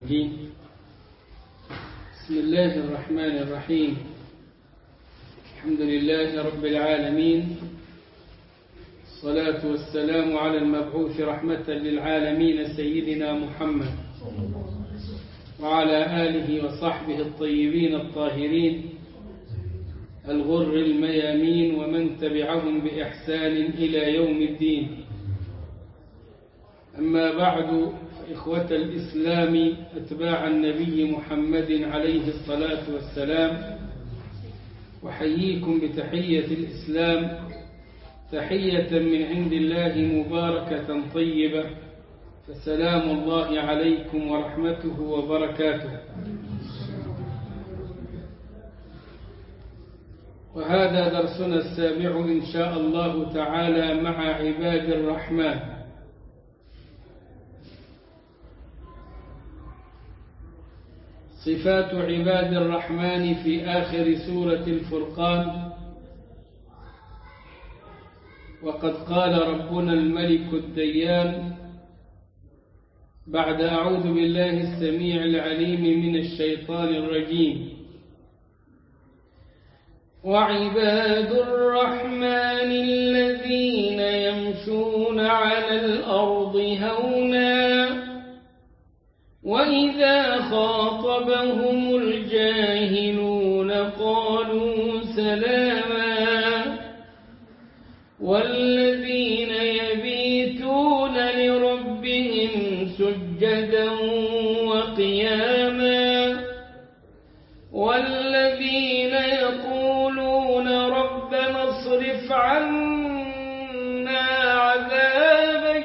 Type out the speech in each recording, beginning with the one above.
الدين. بسم الله الرحمن الرحيم. الحمد لله رب العالمين، الصلاة والسلام على المبعوث رحمة للعالمين سيدنا محمد وعلى آله وصحبه الطيبين الطاهرين الغر الميامين ومن تبعهم بإحسان إلى يوم الدين. أما بعد، إخوة الإسلام أتباع النبي محمد عليه الصلاة والسلام، وحييكم بتحية الإسلام، تحية من عند الله مباركة طيبة، فسلام الله عليكم ورحمته وبركاته. وهذا درسنا السابع إن شاء الله تعالى مع عباد الرحمن. صفات عباد الرحمن في آخر سورة الفرقان. وقد قال ربنا الملك الديان بعد أعوذ بالله السميع العليم من الشيطان الرجيم: وعباد الرحمن الذين يمشون على الأرض هونا وإذا خاطبهم الجاهلون قالوا سلاما والذين يبيتون لربهم سجدا وقياما والذين يقولون ربنا اصرف عنا عذاب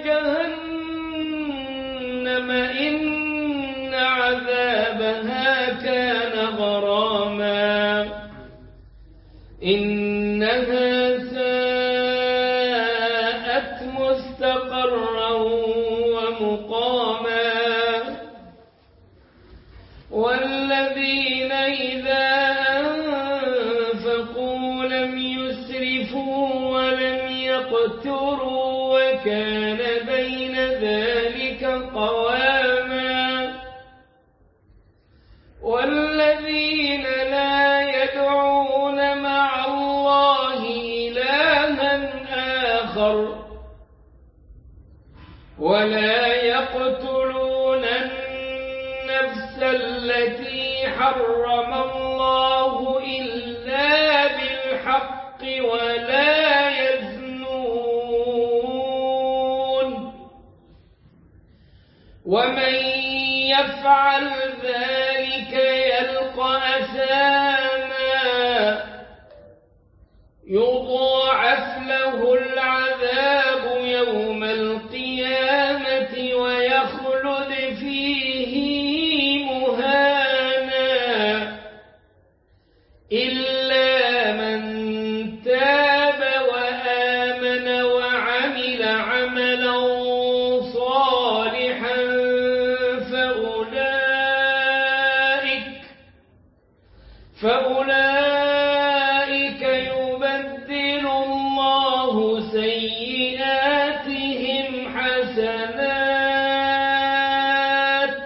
جهنم إن عذابها كان غراما إنها ساءت مستقرا ومقاما والذين إذا أنفقوا لم يسرفوا ولم يقتروا وكان بين ذلك قواما والذين لا يدعون مع الله إلها آخر ولا يقتلون النفس التي حرم الله إلا بالحق ولا يزنون ومن يفعل ذلك يلقى أثاما يضاعف له العذاب يوم القيامة ويخلد فيه مهانا إلا من تاب وآمن وعمل عملا صالحا فأولئك يبدل الله سيئاتهم حسنات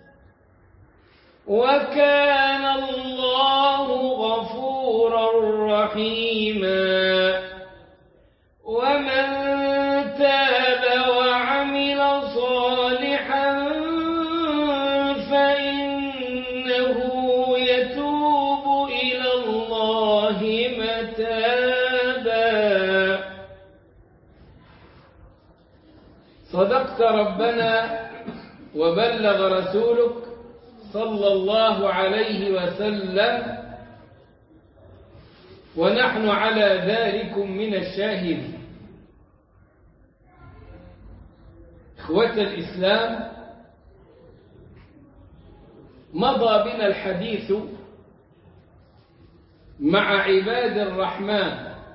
وكان الله غفورا رحيما ومن تاب وعمل صالحا فإنه يتوب إلى الله متابا. صدقت ربنا وبلغ رسولك صلى الله عليه وسلم ونحن على ذلك من الشاهدين. إخوة الإسلام، مضى بنا الحديث مع عباد الرحمن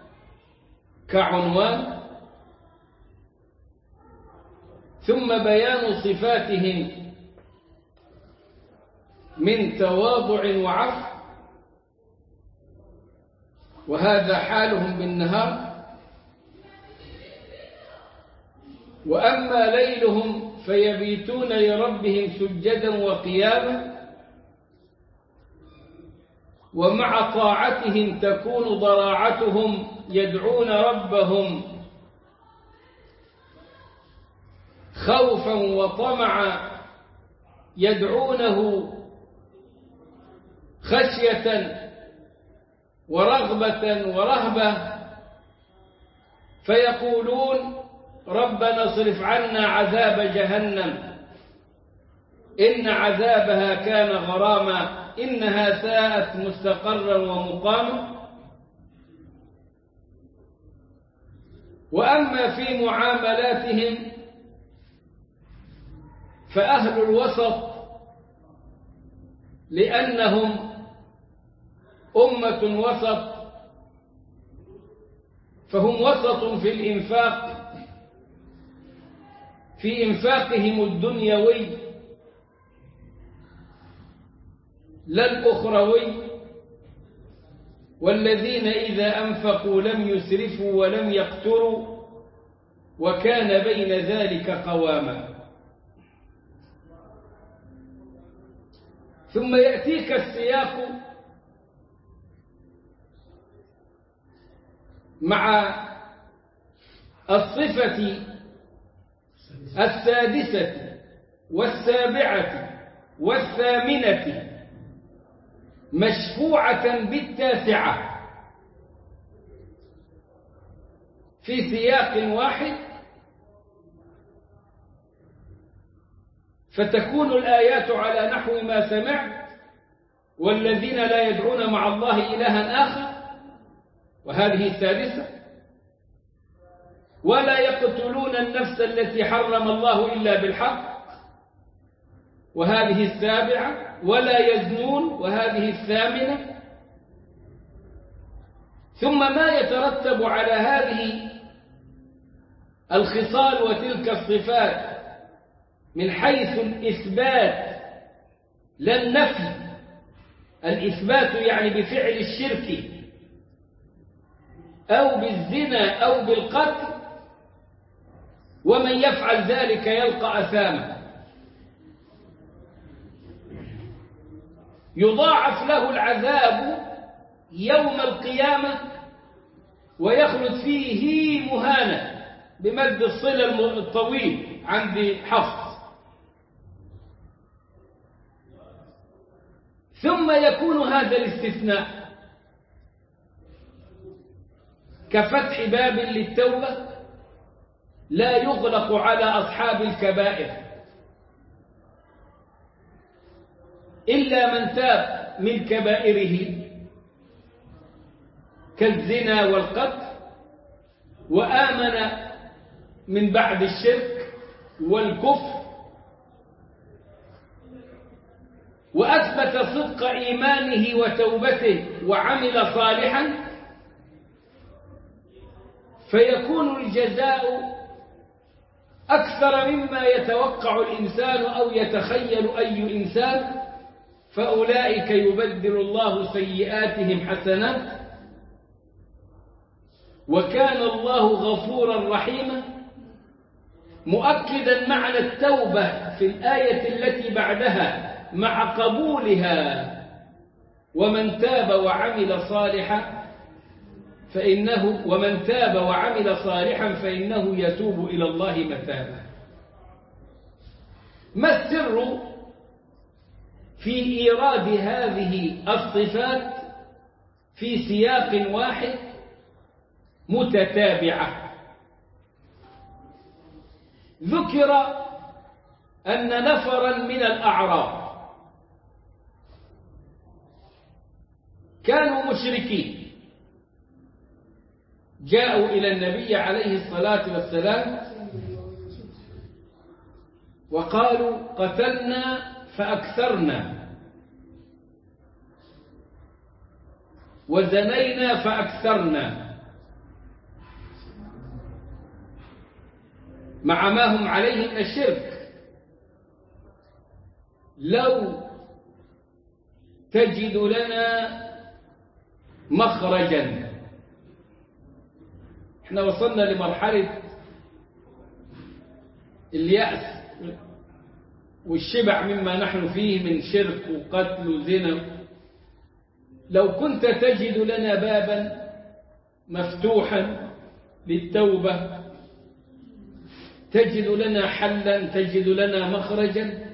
كعنوان، ثم بيان صفاتهم من تواضع وعفو، وهذا حالهم بالنهار، وأما ليلهم فيبيتون لربهم سجدا وقياما، ومع طاعتهم تكون ضراعتهم يدعون ربهم خوفا وطمعا، يدعونه خشية ورغبة ورهبة، فيقولون ربنا اصرف عنا عذاب جهنم إن عذابها كان غراما إنها ساءت مستقرا ومقاما. وأما في معاملاتهم فأهل الوسط لأنهم أمة وسط فهم وسط في الإنفاق، في إنفاقهم الدنيوي لا الأخروي، والذين إذا أنفقوا لم يسرفوا ولم يقتروا وكان بين ذلك قواما. ثم يأتيك السياق مع الصفة السادسة والسابعة والثامنة مشفوعة بالتاسعة في سياق واحد، فتكون الآيات على نحو ما سمعت: والذين لا يدعون مع الله إلها آخر، وهذه السادسة، ولا يقتلون النفس التي حرم الله إلا بالحق، وهذه السابعة، ولا يزنون، وهذه الثامنة. ثم ما يترتب على هذه الخصال وتلك الصفات من حيث الإثبات لا النفي، الإثبات يعني بفعل الشرك أو بالزنا أو بالقتل، ومن يفعل ذلك يلقى أثاما، يضاعف له العذاب يوم القيامة ويخلد فيه مهانا، بمد الصلة الطويل عند حفص. ثم يكون هذا الاستثناء كفتح باب للتوبة لا يغلق على أصحاب الكبائر إلا من تاب من كبائره كالزنا والقتل، وآمن من بعد الشرك والكفر، وأثبت صدق إيمانه وتوبته وعمل صالحا، فيكون الجزاء أكثر مما يتوقع الإنسان أو يتخيل أي إنسان. فأولئك يبدل الله سيئاتهم حسنات وكان الله غفورا رحيما، مؤكدا معنى التوبة في الآية التي بعدها مع قبولها: ومن تاب وعمل صالحا فإنه يتوب إلى الله متابا. ما السر في إيراد هذه الصفات في سياق واحد متتابعة؟ ذكر أن نفرا من الأعراب كانوا مشركين جاءوا إلى النبي عليه الصلاة والسلام وقالوا: قتلنا فأكثرنا، وزنينا فأكثرنا، مع ما هم عليه من الشرك. لو تجد لنا مخرجا. احنا وصلنا لمرحلة اليأس والشبع مما نحن فيه من شرك وقتل وزنا، لو كنت تجد لنا بابا مفتوحا للتوبة، تجد لنا حلا، تجد لنا مخرجا،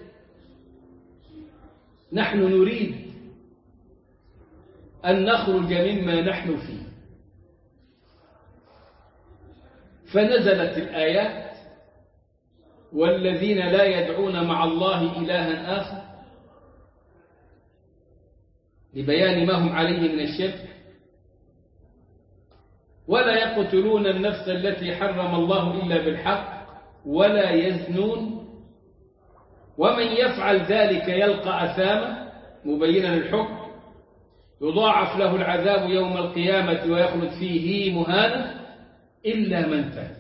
نحن نريد أن نخرج مما نحن فيه. فنزلت الآيات: والذين لا يدعون مع الله إلها آخر، لبيان ما هم عليه من الشرك، ولا يقتلون النفس التي حرم الله إلا بالحق، ولا يزنون، ومن يفعل ذلك يلقى أثاما، مبينا الحكم، يضاعف له العذاب يوم القيامة ويخلد فيه مهانا إلا من تاب.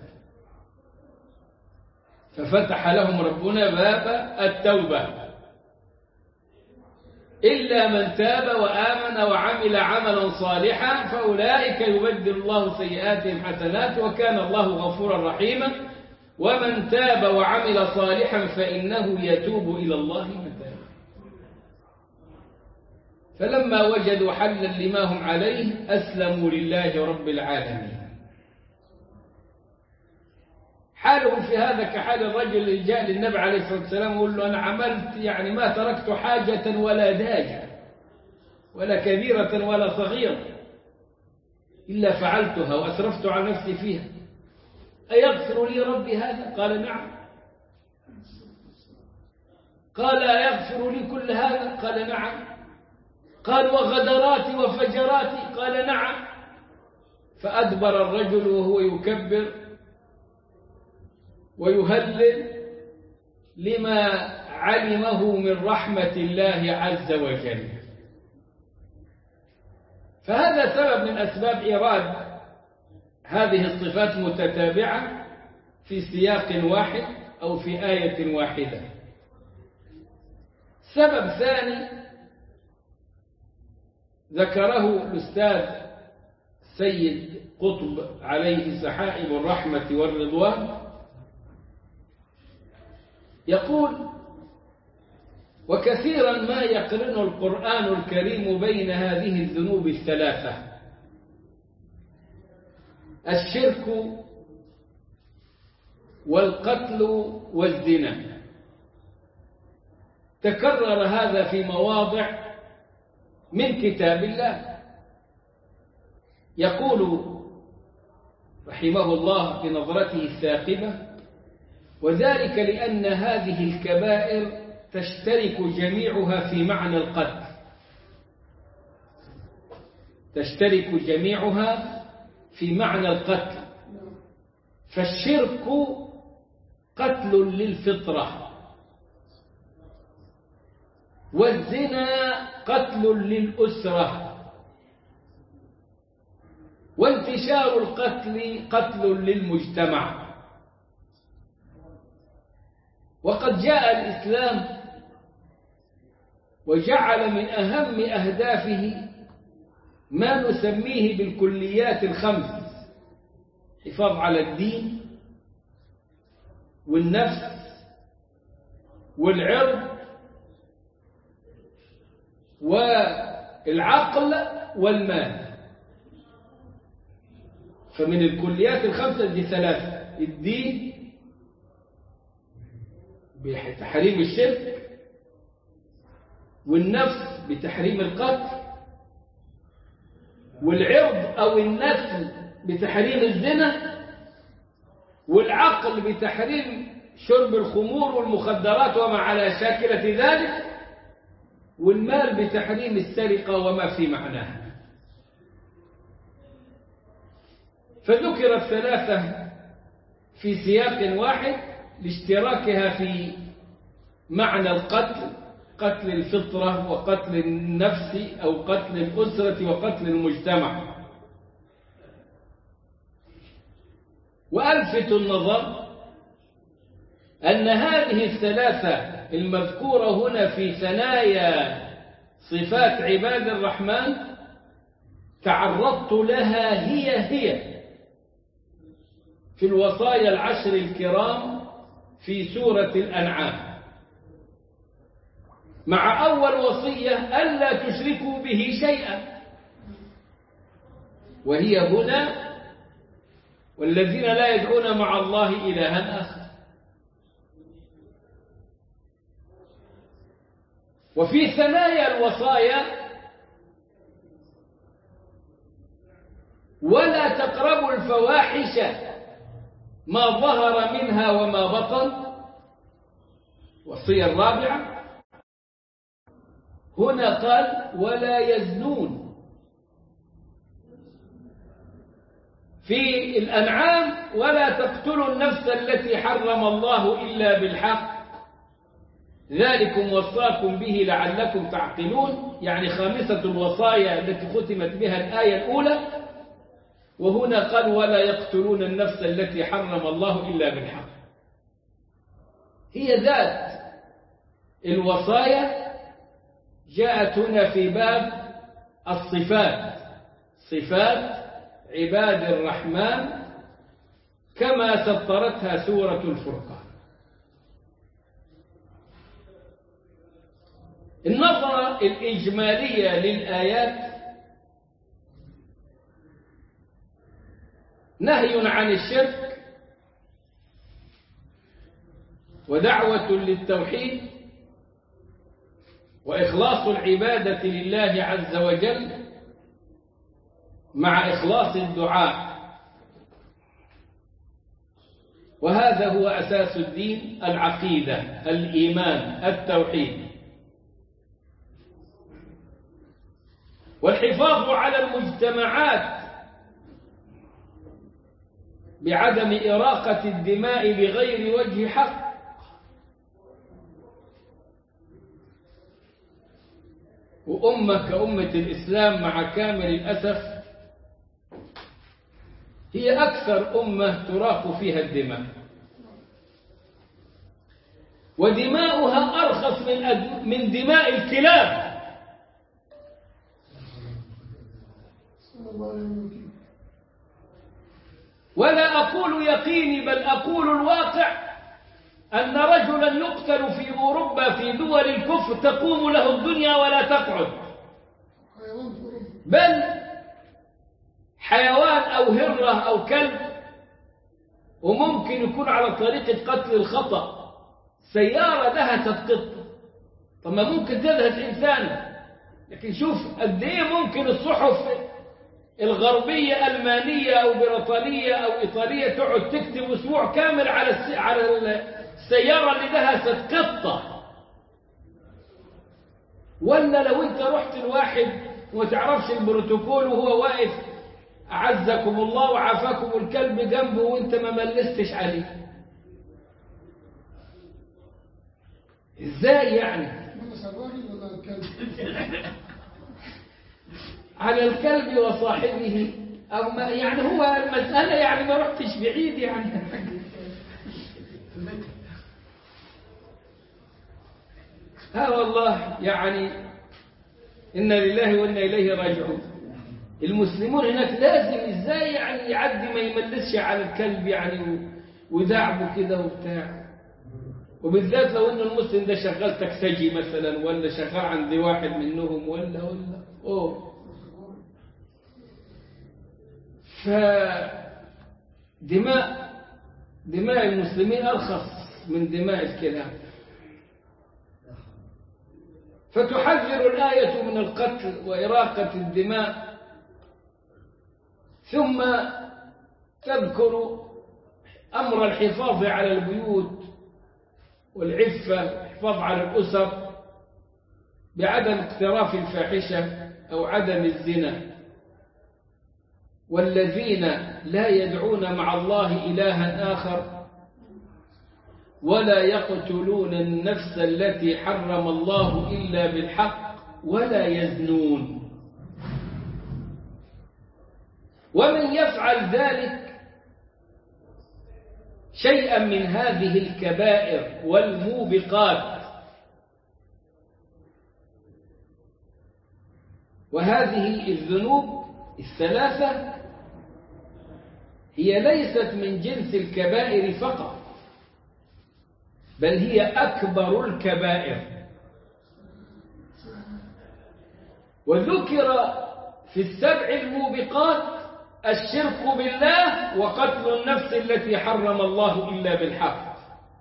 ففتح لهم ربنا باب التوبة: إلا من تاب وآمن وعمل عملا صالحا فأولئك يبدل الله سيئاتهم حسنات وكان الله غفورا رحيما، ومن تاب وعمل صالحا فإنه يتوب إلى الله متابا. فلما وجدوا حلا لما هم عليه أسلموا لله رب العالمين. حالهم في هذا كحال الرجل اللي جاء للنبي عليه الصلاة والسلام وقال له: أنا عملت ما تركت حاجة ولا داجة ولا كبيرة ولا صغيرة إلا فعلتها وأسرفت على نفسي فيها، أيغفر لي ربي هذا؟ قال: نعم. قال: أيغفر لي كل هذا؟ قال: نعم. قال: وغدراتي وفجراتي؟ قال: نعم. فأدبر الرجل وهو يكبر ويهلل لما علمه من رحمة الله عز وجل. فهذا سبب من أسباب إيراد هذه الصفات متتابعة في سياق واحد أو في آية واحدة. سبب ثاني ذكره الأستاذ سيد قطب عليه سحائب الرحمة والرضوان، يقول: وكثيرا ما يقرن القرآن الكريم بين هذه الذنوب الثلاثة: الشرك والقتل والزنا. تكرر هذا في مواضع من كتاب الله. يقول رحمه الله بنظرته الثاقبة: وذلك لأن هذه الكبائر تشترك جميعها في معنى القتل، تشترك جميعها في معنى القتل. فالشرك قتل للفطرة، والزنا قتل للأسرة، وانتشار القتل قتل للمجتمع. وقد جاء الإسلام وجعل من أهم أهدافه ما نسميه بالكليات الخمس: الحفاظ على الدين والنفس والعرض والعقل والمال. فمن الكليات الخمسة دي ثلاثة: الدين بتحريم الشرك، والنفس بتحريم القتل، والعرض أو النسل بتحريم الزنا، والعقل بتحريم شرب الخمور والمخدرات وما على شاكلة ذلك، والمال بتحريم السرقة وما في معناها. فذكر الثلاثة في سياق واحد لاشتراكها في معنى القتل: قتل الفطرة وقتل النفس أو قتل الأسرة وقتل المجتمع. وألفت النظر أن هذه الثلاثة المذكورة هنا في ثنايا صفات عباد الرحمن تعرضت لها هي في الوصايا العشر الكرام في سورة الأنعام. مع أول وصية ألا تشركوا به شيئا، وهي هنا والذين لا يدعون مع الله إلها آخر. وفي ثنايا الوصايا ولا تقربوا الفواحش ما ظهر منها وما بطن، الوصية الرابعة هنا قال ولا يزنون. في الأنعام ولا تقتلوا النفس التي حرم الله إلا بالحق ذلكم وصاكم به لعلكم تعقلون، يعني خامسة الوصايا التي ختمت بها الآية الأولى. وهنا قال ولا يقتلون النفس التي حرم الله إلا بالحق، هي ذات الوصايا جاءت هنا في باب الصفات، صفات عباد الرحمن كما سطرتها سورة الفرقان. النظرة الإجمالية للآيات نهي عن الشرك ودعوة للتوحيد وإخلاص العبادة لله عز وجل مع إخلاص الدعاء، وهذا هو أساس الدين، العقيدة، الإيمان، التوحيد. والحفاظ على المجتمعات بعدم إراقة الدماء بغير وجه حق. وأمة كأمة الإسلام مع كامل الأسف هي أكثر أمة تراق فيها الدماء، ودماؤها أرخص من دماء الكلاب. ولا أقول يقيني بل أقول الواقع أن رجلا يقتل في أوروبا في دول الكفر تقوم له الدنيا ولا تقعد، بل حيوان أو هرة أو كلب، وممكن يكون على طريقة قتل الخطأ، سيارة دهست قطة، طب ما ممكن تدهس إنسان. لكن شوف قد إيه ممكن الصحف الغربية ألمانية أو بريطانية أو إيطالية تقعد تكتب أسبوع كامل على السيارة اللي دهست قطة. ولا لو أنت رحت الواحد وما تعرفش البروتوكول وهو واقف أعزكم الله وعافاكم الكلب جنبه وأنت ما ملستش عليه، إزاي يعني؟ على الكلب وصاحبه أو ما يعني، هو المسألة يعني ما رحتش بعيد يعني. والله يعني إنا لله وإنا إليه راجعون. المسلمون هناك لازم إزاي يعني يعدي ما يملسش على الكلب يعني ودعبه كده وبتاع، وبالذات لو إنه المسلم ده شغال تكسجي مثلا ولا شغال عند واحد منهم ولا دماء المسلمين أرخص من دماء الكلاب. فتحذر الآية من القتل وإراقة الدماء، ثم تذكر أمر الحفاظ على البيوت والعفة، الحفاظ على الأسر بعدم اقتراف الفاحشة أو عدم الزنا. والذين لا يدعون مع الله إلها آخر ولا يقتلون النفس التي حرم الله إلا بالحق ولا يزنون ومن يفعل ذلك شيئا من هذه الكبائر والموبقات. وهذه الذنوب الثلاثة هي ليست من جنس الكبائر فقط، بل هي أكبر الكبائر. وذكر في السبع الموبقات الشرك بالله وقتل النفس التي حرم الله إلا بالحق.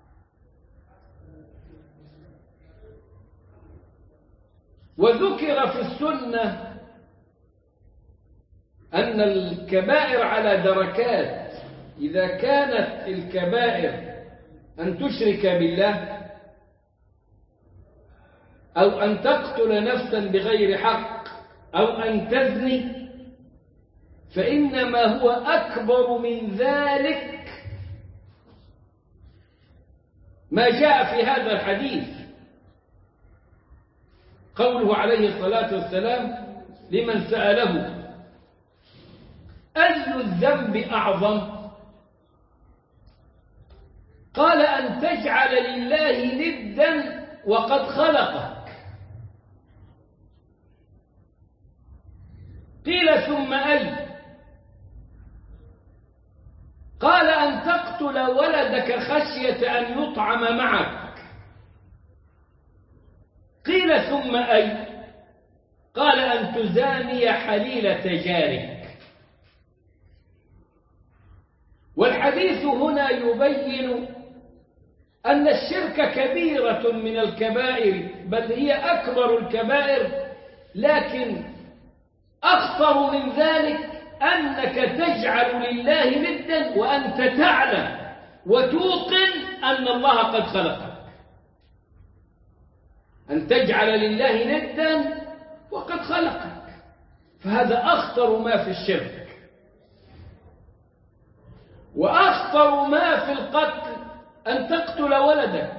وذكر في السنة أن الكبائر على دركات، إذا كانت الكبائر أن تشرك بالله أو أن تقتل نفسا بغير حق أو أن تزني، فإنما هو أكبر من ذلك ما جاء في هذا الحديث، قوله عليه الصلاة والسلام لمن سأله أي الذنب أعظم؟ قال أن تجعل لله ندا وقد خلقك. قيل ثم أي؟ قال أن تقتل ولدك خشية أن يطعم معك. قيل ثم أي؟ قال أن تزاني حليلة جارك. والحديث هنا يبين أن الشرك كبيرة من الكبائر، بل هي أكبر الكبائر، لكن أخطر من ذلك أنك تجعل لله ندا وأنت تعلم وتوقن أن الله قد خلقك. أن تجعل لله ندا وقد خلقك، فهذا أخطر ما في الشرك. وأخطر ما في القتل أن تقتل ولدك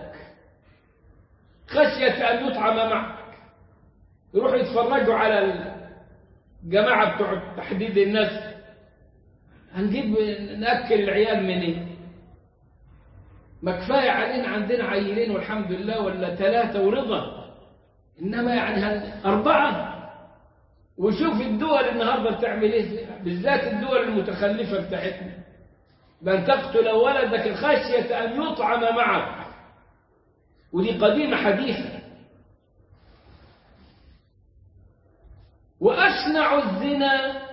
خشية أن يطعم معك. يروحوا يتفرجوا على الجماعة بتوع تحديد النسل، هنجيب نأكل العيال منين؟ ما كفاية علينا عندنا عيلين والحمد لله، ولا 3 ورضا، إنما يعني 4. وشوف الدول النهاردة بتعمل إيه، بالذات الدول المتخلفة بتاعتنا، بأن تقتل ولدك خشية أن يطعم معك. ودي قديمة حديثة. وأشنع الزنا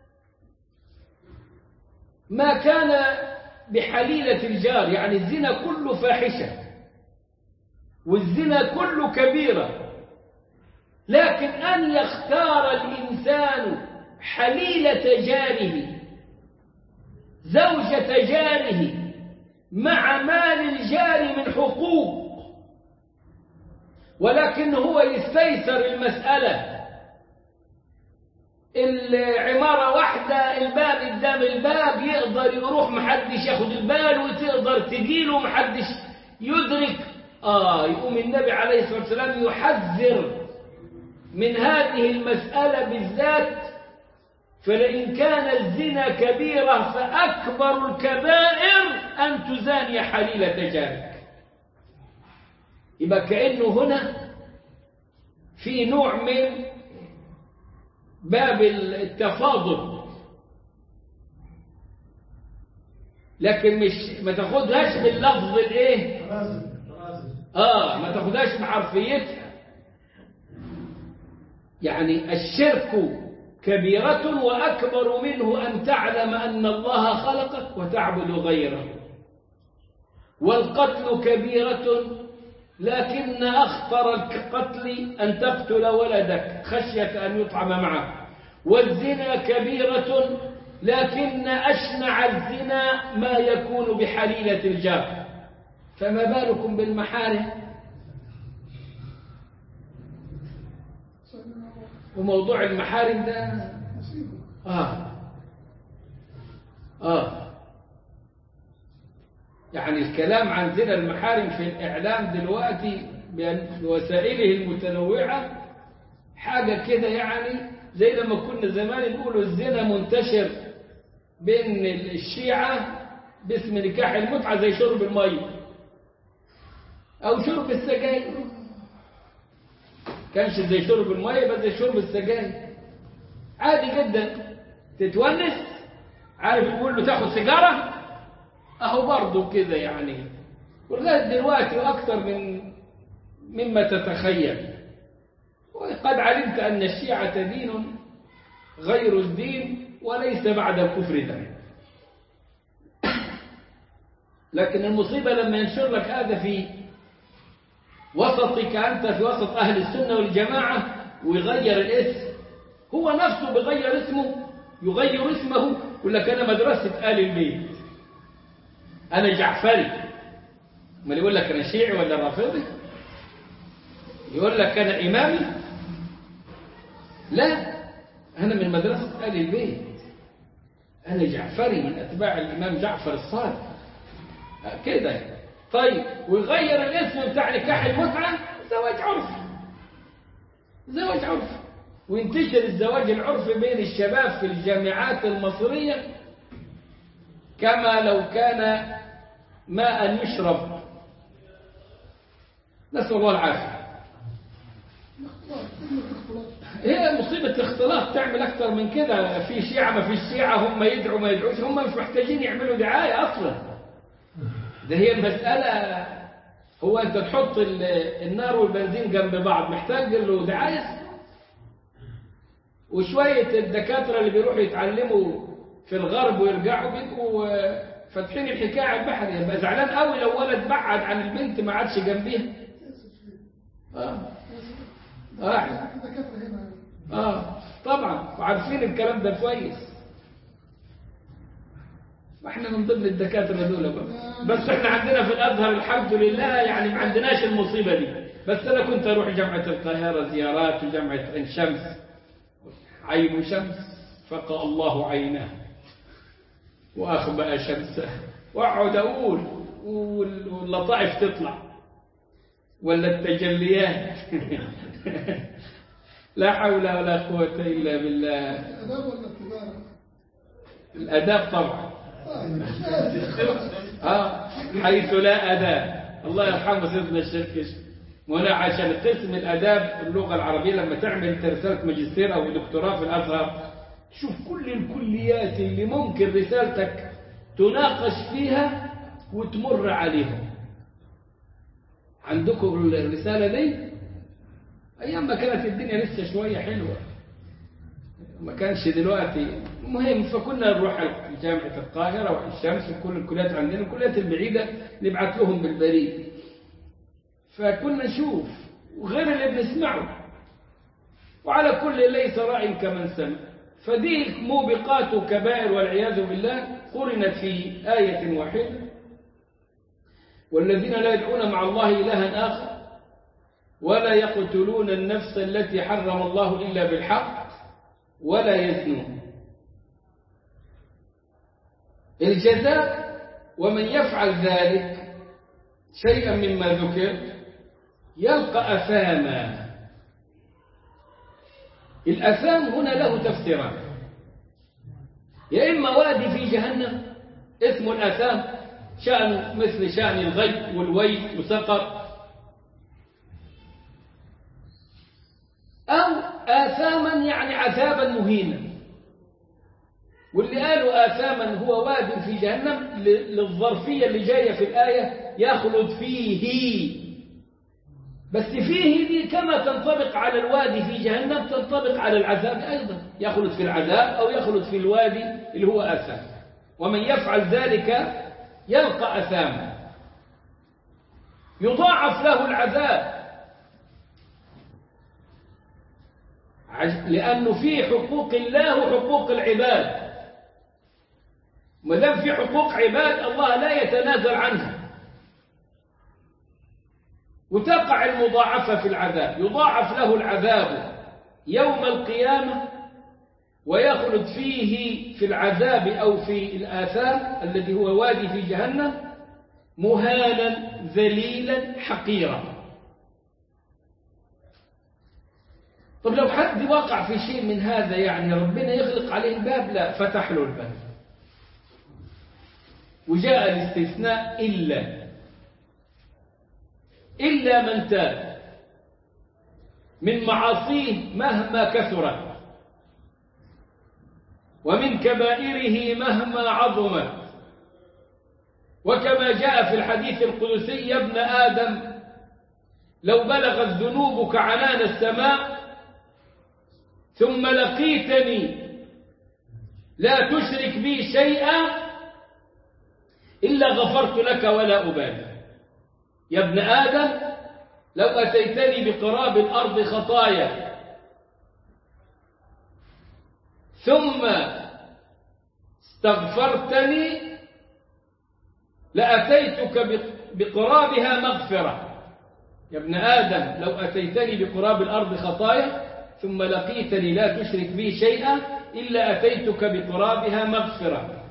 ما كان بحليلة الجار، يعني الزنا كله فاحشة والزنا كله كبيرة، لكن أن يختار الإنسان حليلة جاره، زوجة جاره، مع مال الجار من حقوق، ولكن هو يستيسر المسألة. العمارة واحدة، الباب قدام الباب، يقدر يروح محدش ياخد البال، وتقدر تجيله محدش يدرك. يقوم النبي عليه الصلاة والسلام يحذر من هذه المسألة بالذات. فلئن كان الزنا كبيرة فأكبر الكبائر أن تزاني حليلة جارك. يبقى كأنه هنا في نوع من باب التفاضل، لكن مش ما تاخدهاش باللفظ الايه، ما تاخدهاش بحرفيتها. يعني الشرك كبيرة وأكبر منه أن تعلم أن الله خلقك وتعبد غيره. والقتل كبيرة، لكن أخطر القتل أن تقتل ولدك خشية أن يطعم معه. والزنا كبيرة، لكن أشنع الزنا ما يكون بحليلة الجار، فما بالكم بالمحارم؟ وموضوع المحارم ده يعني الكلام عن زنا المحارم في الإعلام دلوقتي بوسائله المتنوعة حاجة كده، يعني زي لما كنا زمان نقولوا الزنا منتشر بين الشيعة باسم نكاح المتعة، زي شرب المية أو شرب السجاير. كانش زي شرب المية، بس زي شرب السجاير عادي جدا. تتونس، عارف يقول له تاخد سيجارة، أهو برضه كده يعني. ولغاية دلوقتي أكثر مما تتخيل. وقد علمت أن الشيعة دين غير الدين وليس بعد الكفر ذنب. لكن المصيبة لما ينشر لك هذا في وسطك أنت، في وسط أهل السنة والجماعة، ويغير الاسم، هو نفسه بيغير اسمه، يغير اسمه، يقول لك أنا مدرسة آل البيت، أنا جعفري. ما يقول لك أنا شيعي ولا رافضي؟ يقول لك أنا إمامي؟ لا، أنا من مدرسة آل البيت، أنا جعفري من أتباع الإمام جعفر الصادق كده. طيب، ويغير الاسم بتاع نكاح المتعة زواج عرفي، زواج عرفي، وينتشر الزواج العرفي بين الشباب في الجامعات المصرية كما لو كان ماء يشرب، نسأل الله العافية. هي مصيبة الاختلاط تعمل أكثر من كده. في شيعة ما في الشيعة، هم يدعوا ما يدعوش، هم مش محتاجين يعملوا دعاية أصلا. ده هي المسألة، هو أنت تحط النار والبنزين جنب بعض محتاج له دعاية؟ وشوية الدكاترة اللي بيروحوا يتعلموا في الغرب ويرجعوا بيبقوا فاتحين الحكاية على البحر، يبقى زعلان قوي لو ولد بعد عن البنت ما عادش جنبيها. طبعا، وعارفين الكلام ده كويس. واحنا من ضمن الدكاترة دول بقى. بس احنا عندنا في الازهر الحمد لله يعني ما عندناش المصيبة دي. بس انا كنت اروح جامعة القاهرة زيارات، وجامعة عين شمس، عين شمس فقى الله عينه واخبأ شمسه، واقعد اقول واللطائف تطلع ولا التجليات. لا حول ولا قوة إلا بالله. الأداب ولا التجارة؟ الأداب طبعا. حيث لا أداب. الله يرحمه سيدنا الشيخ كشك. وأنا عشان قسم الأداب اللغة العربية، لما تعمل رسالة ماجستير أو دكتوراه في الأزهر، تشوف كل الكليات اللي ممكن رسالتك تناقش فيها وتمر عليهم. عندكم الرسالة دي؟ أيام ما كانت الدنيا لسه شوية حلوة، ما كانش دلوقتي مهم. فكنا نروح جامعة القاهرة وعين شمس وكل الكليات عندنا، الكليات البعيدة نبعث لهم بالبريد، فكنا نشوف وغير اللي بنسمعه. وعلى كل ليس راء كمن سمع. فدي موبقات وكبائر والعياذ بالله قرنت في آية واحدة: والذين لا يدعون مع الله إلها آخر ولا يقتلون النفس التي حرم الله إلا بالحق ولا يزنون. الجزاء: ومن يفعل ذلك شيئا مما ذكر يلقى أثاما. الأثام هنا له تفسيران: يا إما وادي في جهنم اسمه الأثام، شأن مثل شأن الغي والويل وسقر، أو آثاما يعني عذابا مهينا. واللي قالوا آثاما هو واد في جهنم للظرفية اللي جاية في الآية: يخلد فيه. بس فيه دي كما تنطبق على الوادي في جهنم تنطبق على العذاب أيضا، يخلد في العذاب أو يخلد في الوادي اللي هو آثام. ومن يفعل ذلك يلقى أثاما، يضاعف له العذاب، لأنه في حقوق الله وحقوق العباد. ما دام في حقوق عباد الله لا يتنازل عنها، وتقع المضاعفة في العذاب. يضاعف له العذاب يوم القيامة ويخلد فيه في العذاب أو في الآثام الذي هو وادي في جهنم مهانا ذليلا حقيرا. طب لو حد وقع في شيء من هذا يعني ربنا يغلق عليه الباب؟ لا، فتح له الباب. وجاء الاستثناء: إلا من تاب من معاصيه مهما كثرت ومن كبائره مهما عظمت. وكما جاء في الحديث القدسي: يا ابن آدم لو بلغت ذنوبك عنان السماء ثم لقيتني لا تشرك بي شيئا إلا غفرت لك ولا أبالي. يا ابن آدم لو أتيتني بقراب الأرض خطايا ثم استغفرتني لأتيتك بقرابها مغفرة. يا ابن آدم لو أتيتني بقراب الأرض خطايا ثم لقيتني لا تشرك بي شيئا إلا أتيتك بقرابها مغفرة.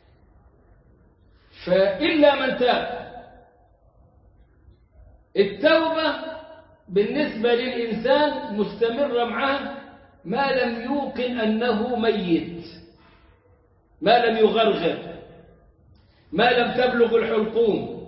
فإلا من تاب. التوبة بالنسبة للإنسان مستمرة معه ما لم يوقن أنه ميت، ما لم يغرغر، ما لم تبلغ الحلقوم.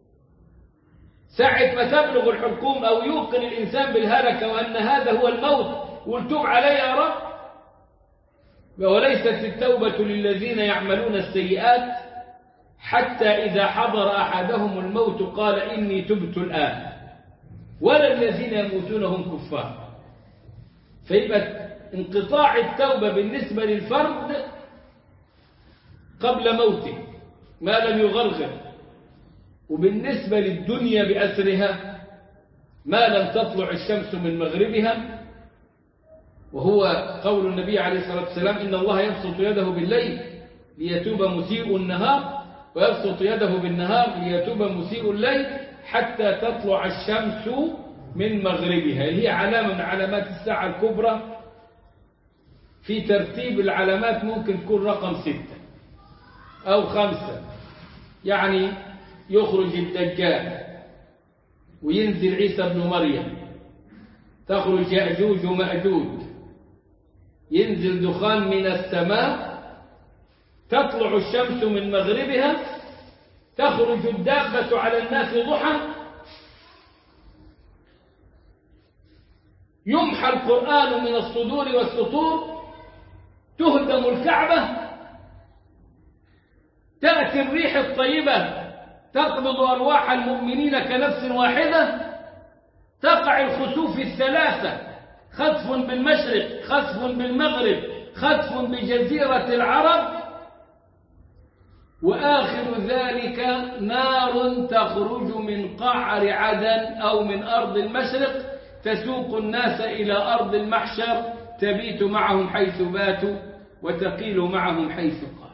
ساعة ما تبلغ الحلقوم أو يوقن الإنسان بالهلكة وأن هذا هو الموت والتوب علي يا رب. وليست التوبة للذين يعملون السيئات حتى إذا حضر أحدهم الموت قال إني تبت الآن، ولا الذين يموتون هم كفار. فيبقى انقطاع التوبة بالنسبة للفرد قبل موته ما لم يغرغر، وبالنسبة للدنيا بأسرها ما لم تطلع الشمس من مغربها، وهو قول النبي عليه الصلاة والسلام إن الله يبسط يده بالليل ليتوب مسيء النهار ويبسط يده بالنهار ليتوب مسيء الليل حتى تطلع الشمس من مغربها. هي علامة من علامات الساعة الكبرى. في ترتيب العلامات ممكن تكون رقم 6 أو 5. يعني يخرج الدجال وينزل عيسى بن مريم، تخرج يأجوج ومأجوج، ينزل دخان من السماء، تطلع الشمس من مغربها، تخرج الدابة على الناس ضحى، يمحى القرآن من الصدور والسطور، تهدم الكعبة، تأتي الريح الطيبة تقبض أرواح المؤمنين كنفس واحدة، تقع الخسوف الثلاثة، خسف بالمشرق، خسف بالمغرب، خسف بجزيرة العرب، وآخر ذلك نار تخرج من قعر عدن أو من أرض المشرق تسوق الناس إلى أرض المحشر، تبيت معهم حيث باتوا وتقيل معهم حيث قال.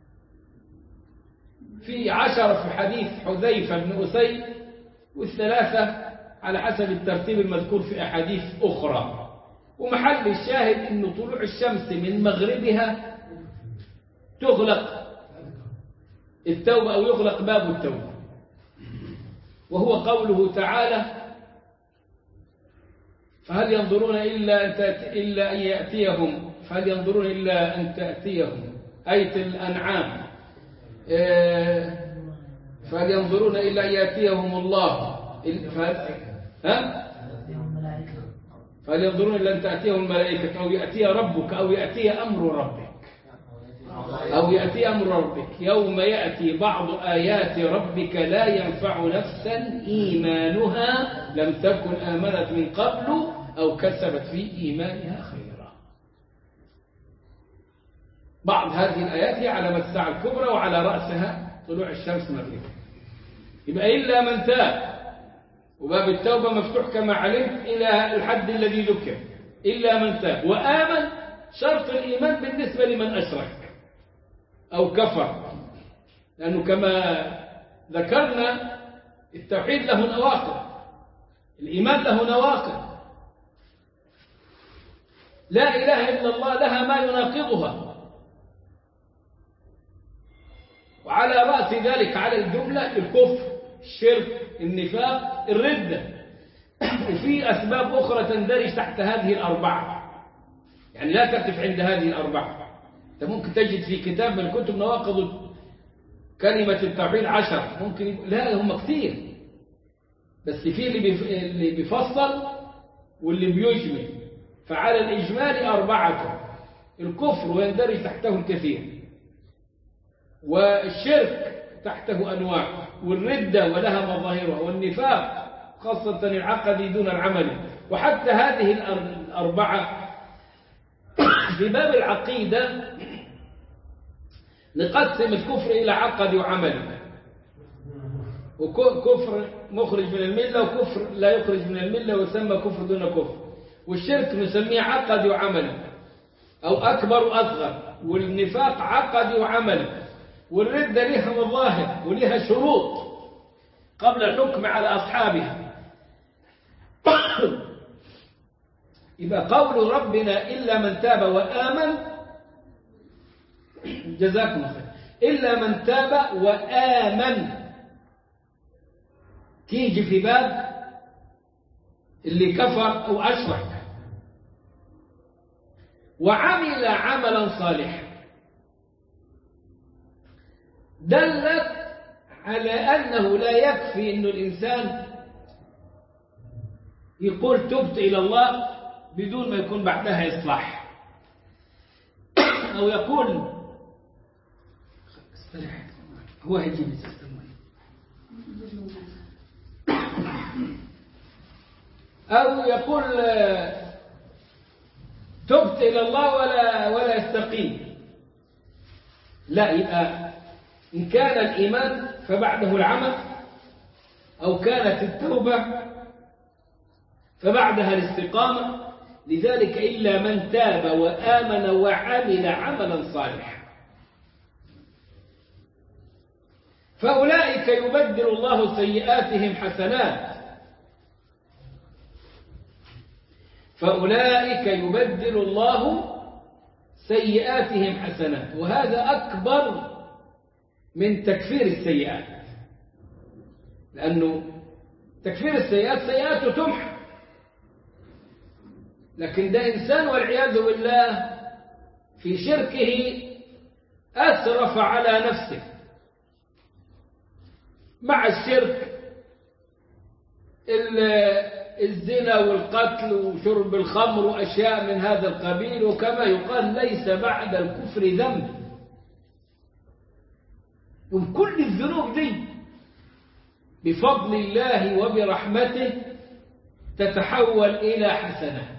في 10 في حديث حذيفة بن أسيد، والثلاثة على حسب الترتيب المذكور في أحاديث أخرى. ومحل الشاهد أن طلوع الشمس من مغربها تغلق التوبة أو يغلق باب التوبة، وهو قوله تعالى فهل ينظرون إلا أن يأتيهم، فهل ينظرون إلا أن تأتيهم آية الأنعام، فهل ينظرون إلا أن يأتيهم الله، فهل ينظرون إلا أن تأتيهم الملائكة أو يأتي ربك أو يأتي أمر ربك أو يأتي أمر ربك يوم يأتي بعض آيات ربك لا ينفع نفسا إيمانها لم تكن آمنت من قبل أو كسبت في إيمانها خيرا. بعض هذه الآيات هي علامة الساعة الكبرى وعلى رأسها طلوع الشمس مغربا. يبقى إلا من تاب، وباب التوبة مفتوح كما علمت إلى الحد الذي ذكر، إلا من تاب وآمن. شرط الإيمان بالنسبة لمن أشرك أو كفر، لأنه كما ذكرنا التوحيد له نواقض، الإيمان له نواقض، لا إله إلا الله لها ما يناقضها. وعلى رأس ذلك على الجملة الكفر، الشرك، النفاق، الردة. وفي أسباب أخرى تندرج تحت هذه الأربعة، يعني لا تقف عند هذه الأربعة. أنت ممكن تجد في كتاب من الكتب نواقض كلمة التوحيد 10، ممكن لا هم كثير، بس في اللي بيفصل واللي بيجمل. فعلى الإجمال 4: الكفر ويندرج تحته الكثير، والشرك تحته أنواع، والردة ولها مظاهرها، والنفاق خاصة العقدي دون العمل. وحتى هذه الأربعة في باب العقيدة نقسم الكفر إلى عقدي وعملي، وكفر مخرج من الملة وكفر لا يخرج من الملة ويسمى كفر دون كفر. والشرك نسميه عقدي وعملي أو أكبر وأصغر، والنفاق عقدي وعملي، والردة لها مظاهر ولها شروط قبل الحكم على أصحابها. يبقى قول ربنا إلا من تاب وآمن، جزاكم الله خير، إلا من تاب وآمن تيجي في باب اللي كفر أو أشرك وعمل عملا صالحا، دلت على أنه لا يكفي أن الإنسان يقول تبت إلى الله بدون ما يكون بعدها إصلاح، أو يقول استريح هو هيجيب أو يقول تبت إلى الله ولا يستقيم. لا، يبقى إن كان الإيمان فبعده العمل، أو كانت التوبة فبعدها الاستقامة. لذلك إلا من تاب وآمن وعمل عملا صالحا فأولئك يبدل الله سيئاتهم حسنات، فأولئك يبدل الله سيئاتهم حسنات. وهذا أكبر من تكفير السيئات، لأنه تكفير السيئات سيئاته تمحى، لكن ده إنسان والعياذ بالله في شركه أسرف على نفسه مع الشرك، الزنا والقتل وشرب الخمر وأشياء من هذا القبيل. وكما يقال ليس بعد الكفر ذنب، وكل الذنوب دي بفضل الله وبرحمته تتحول إلى حسنات،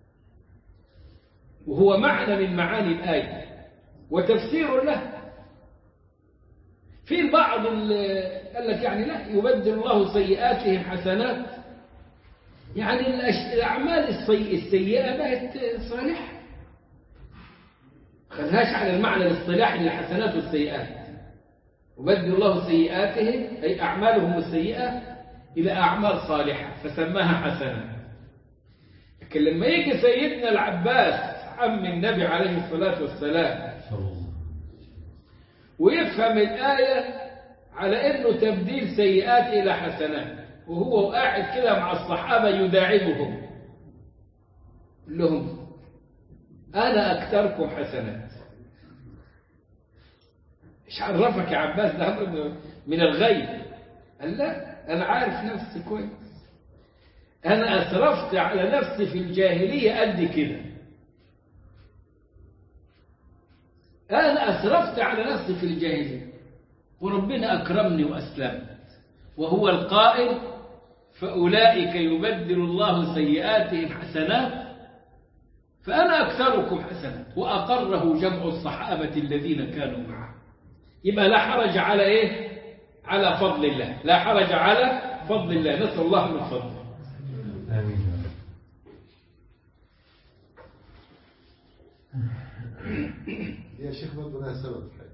وهو معنى من معاني الآية وتفسير له. في البعض قال لك يعني لا، يبدل الله سيئاتهم حسنات، يعني الأعمال السيئة بقت صالحة، خذهاش على المعنى الاصطلاحي للحسنات والسيئات. يبدل الله سيئاتهم أي أعمالهم السيئة إلى أعمال صالحة فسماها حسنات. لكن لما يجي سيدنا العباس عم النبي عليه الصلاة والسلام ويفهم الآية على أنه تبديل سيئات إلى حسنات، وهو قاعد كده مع الصحابة يداعبهم، يقول لهم أنا أكثركم حسنات. إيش عرفك يا عباس ده أمر من الغيب؟ قال لا، أنا عارف نفسي كويس، أنا أسرفت على نفسي في الجاهلية قد كده، أنا أسرفت على نفسي في الجاهلية وربنا أكرمني وأسلمت، وهو القائل فأولئك يبدل الله سيئاتهم حسنات فأنا أكثركم حسنات، وأقره جمع الصحابة الذين كانوا معه. يبقى لا حرج على إيه؟ على فضل الله، لا حرج على فضل الله، نسأل الله من فضله. آمين. يا شيخ برضه لها سبب الحقيقة.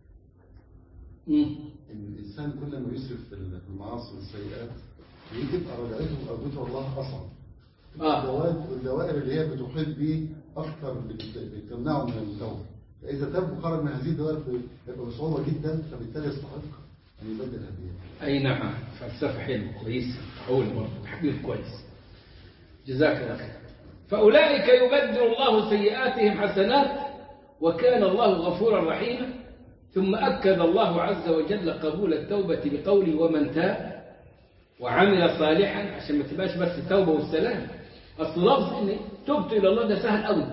إن الإنسان كل ما يسرف في المعاصي والسيئات يبقى رجعته وأبوته الله أصعب. والدوائر اللي هي بتحيط به أكثر بتمنعه من التوبة. فإذا تاب وخرج من هذه الدوائر يبقى بصعوبة جدا، فبالتالي يستحق أن يبدل هذه. أي نعم، فلسفة حلوة كويسة، أقول برضه حبيب كويس، جزاك الله خير. فأولئك يبدل الله سيئاتهم حسنات وكان الله غفورا رحيما. ثم أكد الله عز وجل قبول التوبة بقوله ومن تاب وعمل صالحا، عشان ما تبقاش بس توبة والسلام. أصل لفظ إن تبت إلى الله ده سهل أوي،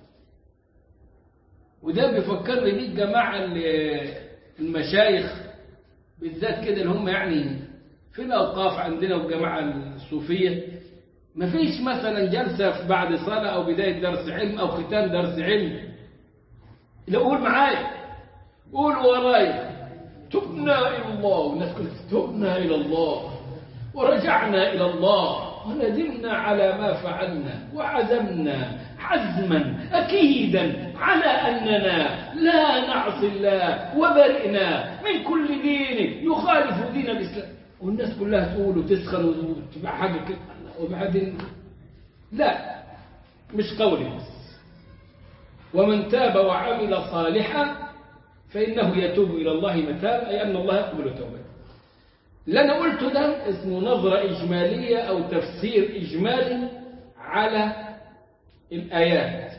وده بيفكرني بيه الجماعة المشايخ بالذات كده اللي هم يعني في الأوقاف عندنا والجماعة الصوفية، ما فيش مثلا جلسة بعد صلاة أو بداية درس علم أو ختام درس علم. لا، قول معايا، قول ورايا: تبنا إلى الله، والناس كلها تبنا إلى الله ورجعنا إلى الله وندمنا على ما فعلنا وعزمنا عزما أكيدا على أننا لا نعصي الله وبرئنا من كل دين يخالف دين الإسلام. والناس كلها تقول وتسخن وتبقى حاجة كده، وبعدين لا، مش قولي بس. ومن تاب وعمل صالحا فإنه يتوب إلى الله متابا، أي أن الله يقبل توبته. اللي أنا قلته ده اسمه نظرة إجمالية أو تفسير إجمالي على الآيات،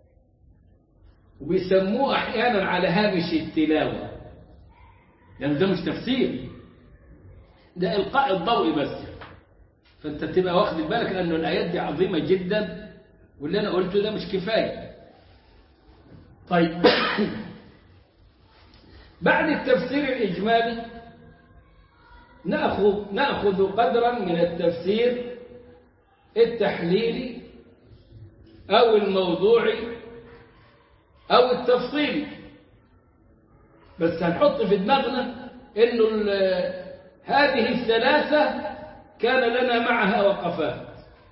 وبيسموه أحيانا على هامش التلاوة، يعني ده مش تفسير، ده إلقاء الضوء بس. فأنت تبقى واخد بالك أن الآيات دي عظيمة جدا، واللي أنا قلته ده مش كفاية. طيب بعد التفسير الإجمالي نأخذ قدرا من التفسير التحليلي أو الموضوعي أو التفصيلي. بس هنحط في دماغنا إنه هذه الثلاثة كان لنا معها وقفات.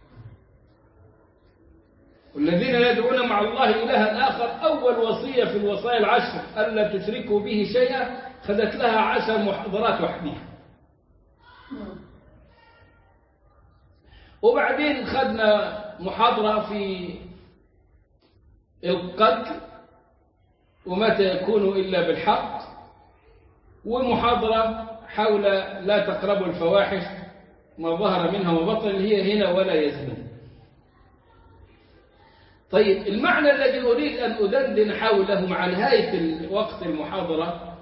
والذين يدعون مع الله إلها آخر، أول وصية في الوصايا العشر ألا تشركوا به شيئا، خذت لها 10 محاضرات وحديها. وبعدين خدنا محاضرة في القتل ومتى يكون إلا بالحق، ومحاضرة حول لا تقربوا الفواحش ما ظهر منها وبطن، اللي هي هنا ولا يزنون. طيب المعنى الذي أريد أن أدندن حوله مع نهاية وقت المحاضرة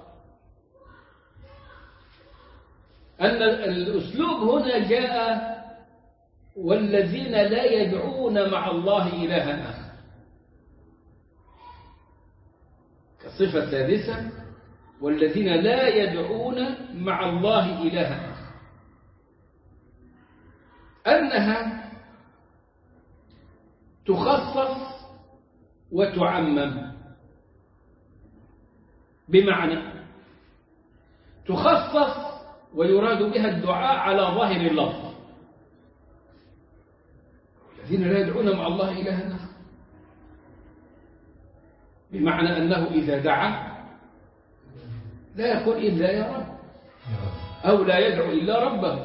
أن الأسلوب هنا جاء: والذين لا يدعون مع الله إلها آخر، كصفة سادسة: والذين لا يدعون مع الله إلها آخر، أنها تخصص وتعمم. بمعنى تخصص ويراد بها الدعاء على ظاهر اللفظ، الذين لا يدعون مع الله إلها آخر، بمعنى أنه إذا دعا لا يقول إلا يا رب، أو لا يدعو إلا ربه،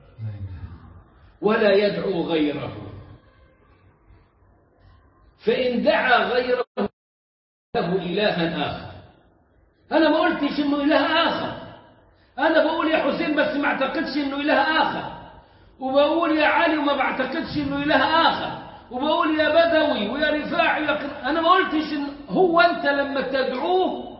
ولا يدعو غيره. فإن دعا غيره له إلها آخر، أنا ما قلتش إنه إله آخر، أنا بقول يا حسين بس ما اعتقدش إنه إله آخر، وبقول يا علي وما بعتقدش إنه إله آخر، وبقول يا بدوي ويا رفاعي أنا ما قلتش إنه هو. أنت لما تدعوه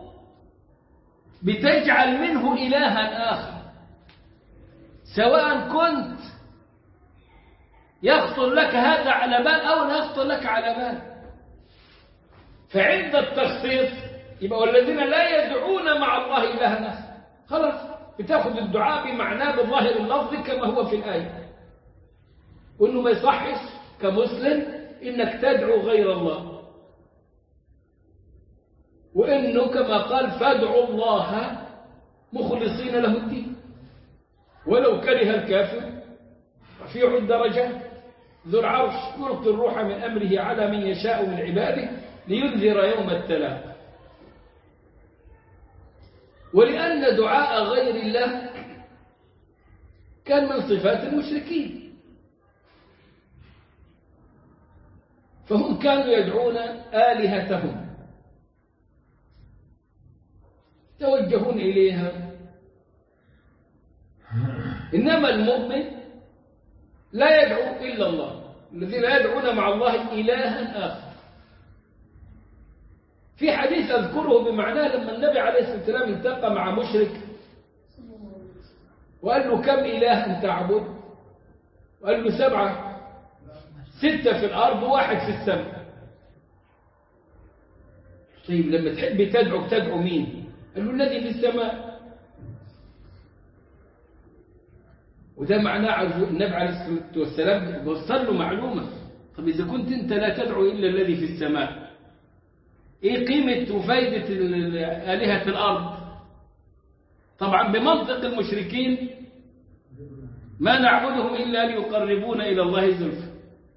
بتجعل منه إلها آخر، سواء كنت يخطر لك هذا على بال أو لا يخطر لك على بال. فعند التخصيص يبقى والذين لا يدعون مع الله إلها آخر، خلاص بتاخذ الدعاء بمعناه بظاهر اللفظ كما هو في الآية، وإنه ما يصحش كمسلم إنك تدعو غير الله، وإنه كما قال: فادعوا الله مخلصين له الدين ولو كره الكافر. رفيع الدرجات ذو العرش يلقي الروح من أمره على من يشاء من عباده لينذر يوم التلاق. ولأن دعاء غير الله كان من صفات المشركين، فهم كانوا يدعون آلهتهم توجهون إليها. إنما المؤمن لا يدعو إلا الله، الذين يدعون مع الله إلها آخر. في حديث أذكره بمعناه لما النبي عليه الصلاة والسلام التقى مع مشرك وقال له: كم إله تعبد؟ وقال له: 7، 6 في الأرض و1 في السماء. طيب لما تحب تدعو مين؟ قال له: الذي في السماء. وده معناه النبي عليه الصلاة والسلام وصل له معلومة. طب إذا كنت أنت لا تدعو إلا الذي في السماء، إيه قيمة وفايدة آلهة الأرض؟ طبعا بمنطق المشركين ما نعبدهم إلا ليقربونا إلى الله زلفى.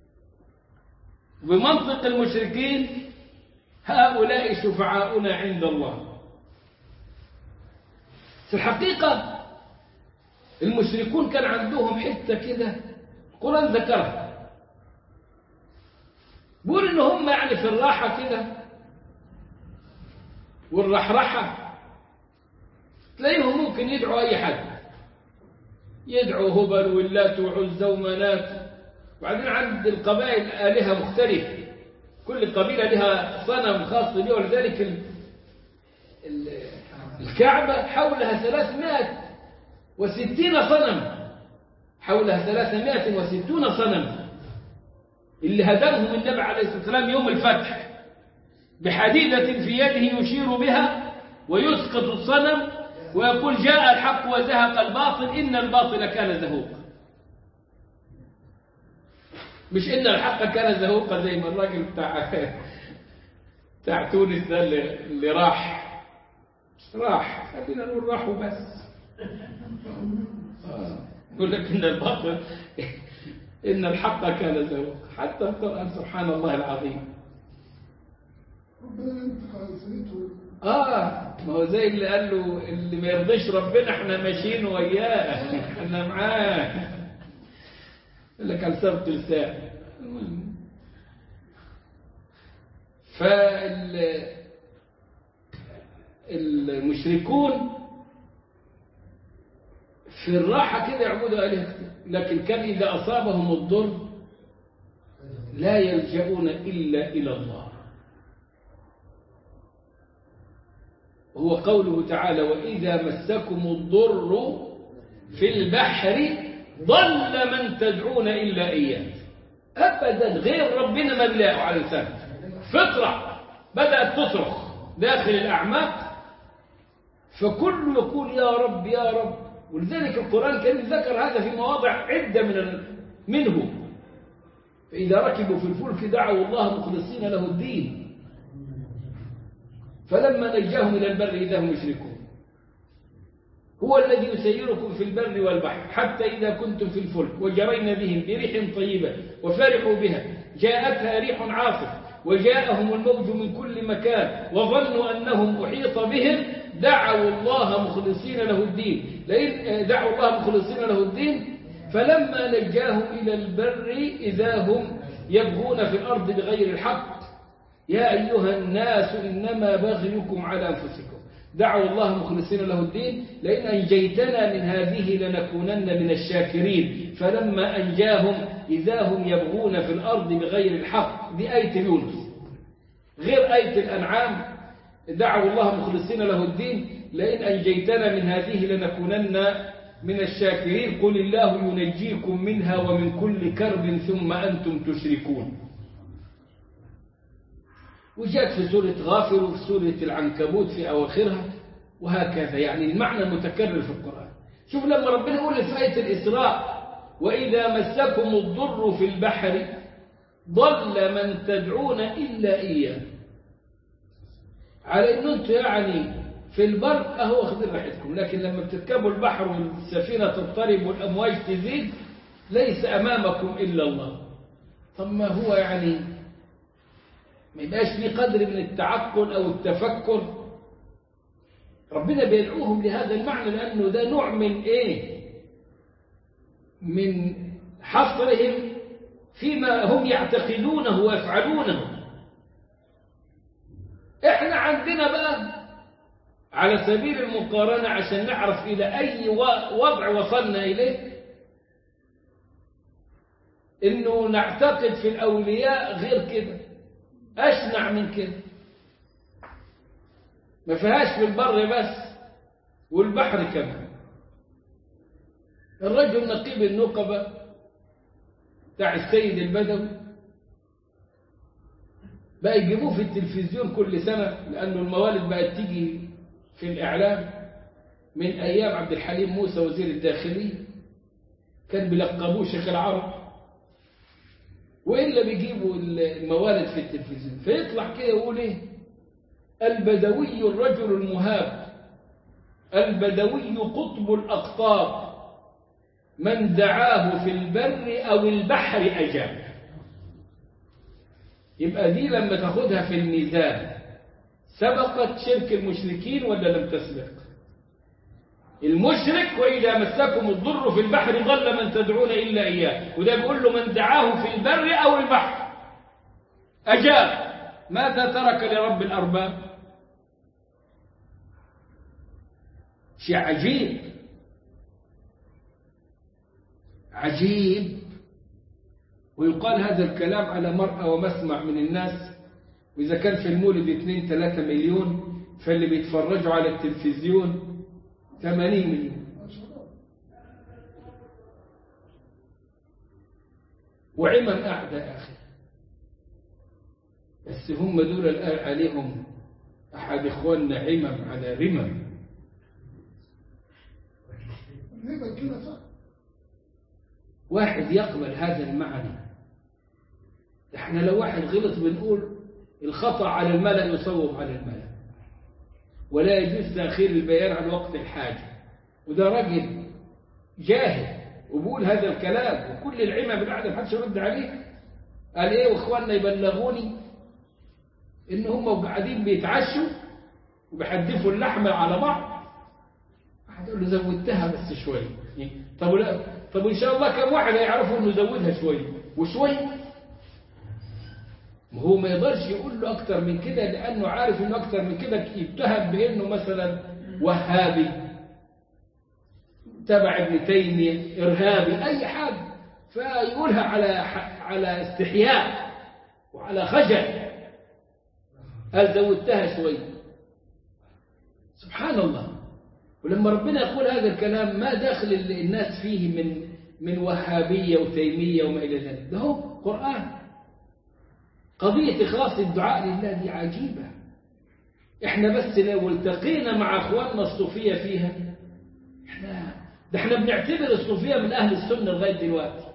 بمنطق المشركين هؤلاء شفعاؤنا عند الله. في الحقيقة المشركون كان عندهم حتة كده القرآن ذكرها، بيقول إن هم يعني في الراحة كده والرحرحة تلاقيهم ممكن يدعوا أي حد، يدعوا هبل واللات وعزى ومنات. وبعدين عند القبائل آلهة مختلفة، كل قبيلة لها صنم خاص بها، ولذلك الكعبة حولها 360 صنم، حولها 360 صنم اللي هدمهم النبي عليه الصلاة والسلام يوم الفتح بحديدة في يده يشير بها ويسقط الصنم ويقول جاء الحق وزهق الباطل إن الباطل كان زهوقا. مش إن الحق كان زهوقا زي ما الراجل بتاع تونس ده اللي راح خلينا نقول راحوا بس. يقول لك إن الباطل إن الحق كان زهوقا. حتى القرآن سبحان الله العظيم. ما هو زي اللي قال له اللي ما يرضيش ربنا احنا ماشيين وياه احنا معاه. يقول لك على سبط لسان. فالمشركون في الراحة كده يعبدوا آلهة، لكن كان إذا أصابهم الضر لا يلجؤون إلا إلى الله. هو قوله تعالى وإذا مسكم الضر في البحر ضل من تدعون إلا إياه. أبدا غير ربنا ما بلاقوا على لسانه. فطرة بدأت تصرخ داخل الأعماق، فكل يقول يا رب يا رب. ولذلك القرآن الكريم ذكر هذا في مواضع عدة منه. فإذا ركبوا في الفلك دعوا الله مخلصين له الدين فلما نجاهم إلى البر إذا هم يشركون. هو الذي يسيركم في البر والبحر حتى إذا كنتم في الفلك وجرين بهم بريح طيبة وفرحوا بها جاءتها ريح عاصف وجاءهم الموج من كل مكان وظنوا أنهم أحيط بهم دعوا الله مخلصين له الدين فلما نجاهم إلى البر إذا هم يبغون في الأرض بغير الحق يا أيها الناس إنما بغيكم على أنفسكم دعوا الله مخلصين له الدين لئن أنجيتنا من هذه لنكونن من الشاكرين فلما أنجاهم إذا هم يبغون في الأرض بغير الحق. دي آية يونس، غير آية الأنعام دعوا الله مخلصين له الدين لئن أنجيتنا من هذه لنكونن من الشاكرين قل الله ينجيكم منها ومن كل كرب ثم أنتم تشركون. وجاءت في سورة غافر وفي سورة العنكبوت في أواخرها وهكذا. يعني المعنى متكرر في القرآن. شوف لما ربنا يقول في آية الإسراء وإذا مسكم الضر في البحر ضل من تدعون إلا إياه، على أن أنتم يعني في البر أهو واخدين راحتكم، لكن لما بتركبوا البحر والسفينة تضطرب والأمواج تزيد ليس أمامكم إلا الله. طب ما هو يعني ما يبقاش في قدر من التعقل أو التفكر. ربنا بيدعوهم لهذا المعنى لأنه ده نوع من من حصرهم فيما هم يعتقدونه ويفعلونه. احنا عندنا بقى على سبيل المقارنة عشان نعرف إلى أي وضع وصلنا إليه إنه نعتقد في الأولياء غير كده، أشنع من كده. ما فيهاش في البر بس والبحر كمان. الرجل نقيب النقبة بتاع السيد البدوي بقى يجيبوه في التلفزيون كل سنة لأنه الموالد بقت تيجي في الإعلام من أيام عبد الحليم موسى وزير الداخلية. كان بيلقبوه شيخ العرب، وإلا بيجيبوا الموالد في التلفزيون فيطلع كده يقول إيه؟ البدوي الرجل المهاب، البدوي قطب الأقطاب، من دعاه في البر أو البحر أجاب. يبقى دي لما تاخدها في الميزان سبقت شرك المشركين ولا لم تسبق؟ المشرك وإذا مسكم الضر في البحر ضل من تدعون إلا إياه، وده بيقول له من دعاه في البر أو البحر أجاب. ماذا ترك لرب الأرباب؟ شيء عجيب عجيب. ويقال هذا الكلام على مرأى ومسمع من الناس، وإذا كان في المولد 2-3 مليون، فاللي بيتفرجوا على التلفزيون 80 مليون. وعمم قاعدة يا أخي، بس هم دول الآن عليهم أحد إخواننا عمم على رمم. واحد يقبل هذا المعنى. احنا لو واحد غلط بنقول الخطأ على الملأ يصوب على الملأ، ولا يجوز تأخير البيان عن وقت الحاجة. وده راجل جاهل وبقول هذا الكلام، وكل العمى بالعادة محدش يرد عليه. قال ايه؟ واخواننا يبلغوني ان هم قاعدين بيتعشوا وبيحدفوا اللحمة على بعض. هتقول له زودتها بس شوية. طب ان شاء الله كم واحد هيعرفوا انه زودها شوية وشوية؟ هو ما يقدرش يقول له أكتر من كده، لأنه عارف إنه أكتر من كده يتهم بأنه مثلا وهابي تبع ابن تيمية، إرهابي، أي حاجة، فيقولها على استحياء وعلى خجل. هل زودتها شوية؟ سبحان الله. ولما ربنا يقول هذا الكلام ما داخل الناس فيه من وهابية وتيمية وما إلى ذلك، ده هو قرآن. قضية إخلاص الدعاء لله دي عجيبة. إحنا بس لو التقينا مع أخواننا الصوفية فيها، إحنا بنعتبر الصوفية من أهل السنة لغاية دلوقتي،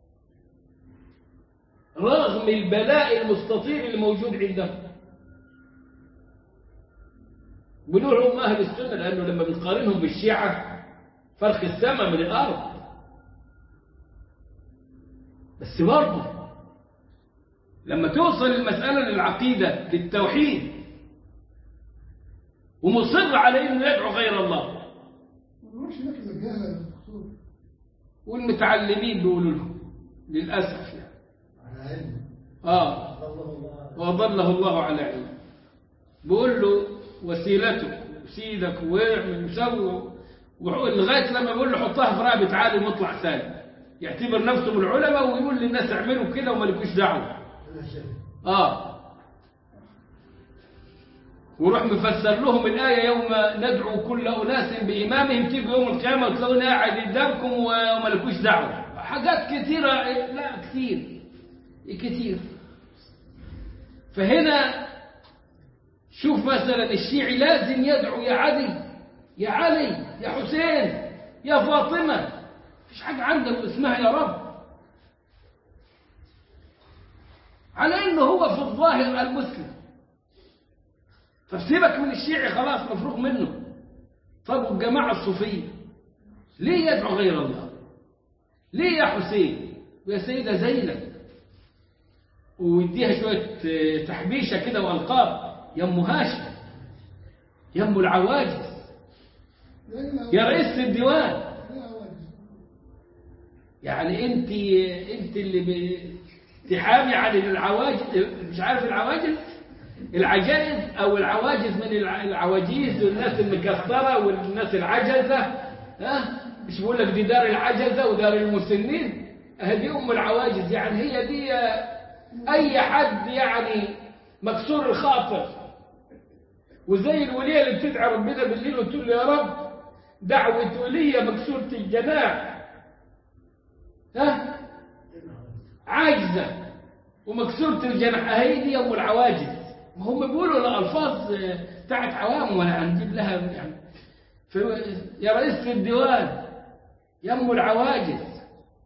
رغم البلاء المستطير اللي موجود عندهم. بنقول هم أهل السنة لأنه لما بنقارنهم بالشيعة فرق السماء من الأرض. بس برضه لما توصل المسألة للعقيدة للتوحيد ومصر على إنه يدعو غير الله، والمتعلمين بيقولوا لهم للأسف يعني وأضله الله على علم. بيقول له وسيلتك وسيدك واعمل وسوي، لغاية لما بيقول له حطها في رقبة عالم واطلع سالم، يعتبر نفسه من العلماء ويقول للناس اعملوا كده وما لكوش دعوه. وروح مفسر لهم الآية يوم ندعو كل أناس بإمامهم، تيجوا يوم القيامة وتلاقوني قاعد قدامكم وما لكوش دعوة. حاجات كثيرة، لا كثير. فهنا شوف مثلا الشيعي لازم يدعو يا علي يا علي يا حسين يا فاطمة، مفيش حاجة عنده اسمها يا رب، على انه هو في الظاهر المسلم. طب سيبك من الشيعي خلاص مفروغ منه. طب والجماعة الصوفية ليه يدعو غير الله؟ ليه يا حسين ويا سيدة زينب؟ ويديها شوية تحبيشة كده والقاب، يا ام هاشم، يا ام العواجز، يا رئيس الديوان. يعني انت اللي تحامي عن العواجز، مش عارف العجائز او العواجز من العواجيز والناس المكسرة والناس العجزة. مش بقول لك دي دار العجزة ودار المسنين؟ هذه ام العواجز. يعني هي دي اي حد يعني مكسور الخاطر، وزي الولية اللي بتدعي ربنا بالليل وتقول له يا رب دعوة ولية مكسورة الجناح، عاجزة ومكسورة الجناح، هي دي ام العواجز. هم بيقولوا الألفاظ بتاعت عوام ولا هنجيب لها يعني. يا رئيس الديوان، يا ام العواجز،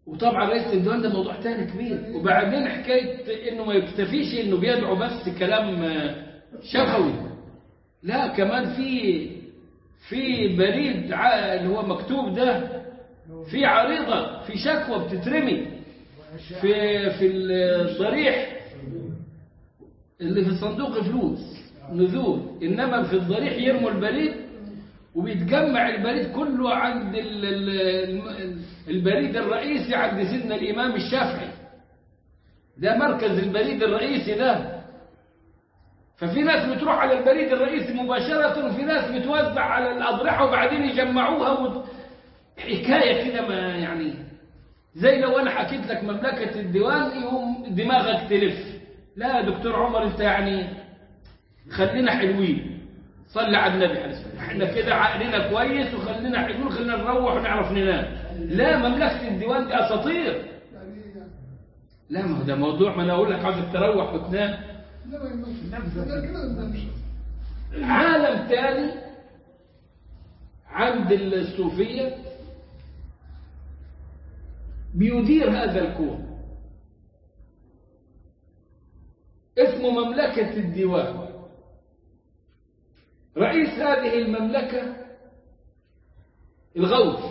وطبعا رئيس الديوان ده موضوع تاني كبير. وبعدين حكاية انه ما يكتفيش انه بيدعو بس كلام شفوي، لا كمان في بريد اللي هو مكتوب ده، في عريضة، في شكوى بتترمي في الضريح اللي في صندوق فلوس نذور، انما في الضريح يرموا البريد وبيتجمع البريد كله عند البريد الرئيسي عند سيدنا الإمام الشافعي، ده مركز البريد الرئيسي ده. ففي ناس بتروح على البريد الرئيسي مباشرة، وفي ناس بتوزع على الأضرحة وبعدين يجمعوها حكاية كده، ما يعني زي لو أنا حكيت لك مملكة الديوان يقوم دماغك تلف. لا يا دكتور عمر أنت يعني خلينا حلوين، صلي على النبي عليه الصلاة والسلام، احنا كده عقلنا كويس وخلينا حلوين، خلينا نروح ونعرف ننام. لا، مملكة الديوان دي أساطير. لا ما هو ده موضوع، ما أنا أقول لك عاوزك تروح وتنام. عالم تاني عند الصوفية بيدير هذا الكون، اسمه مملكة الديوان. رئيس هذه المملكة الغوث،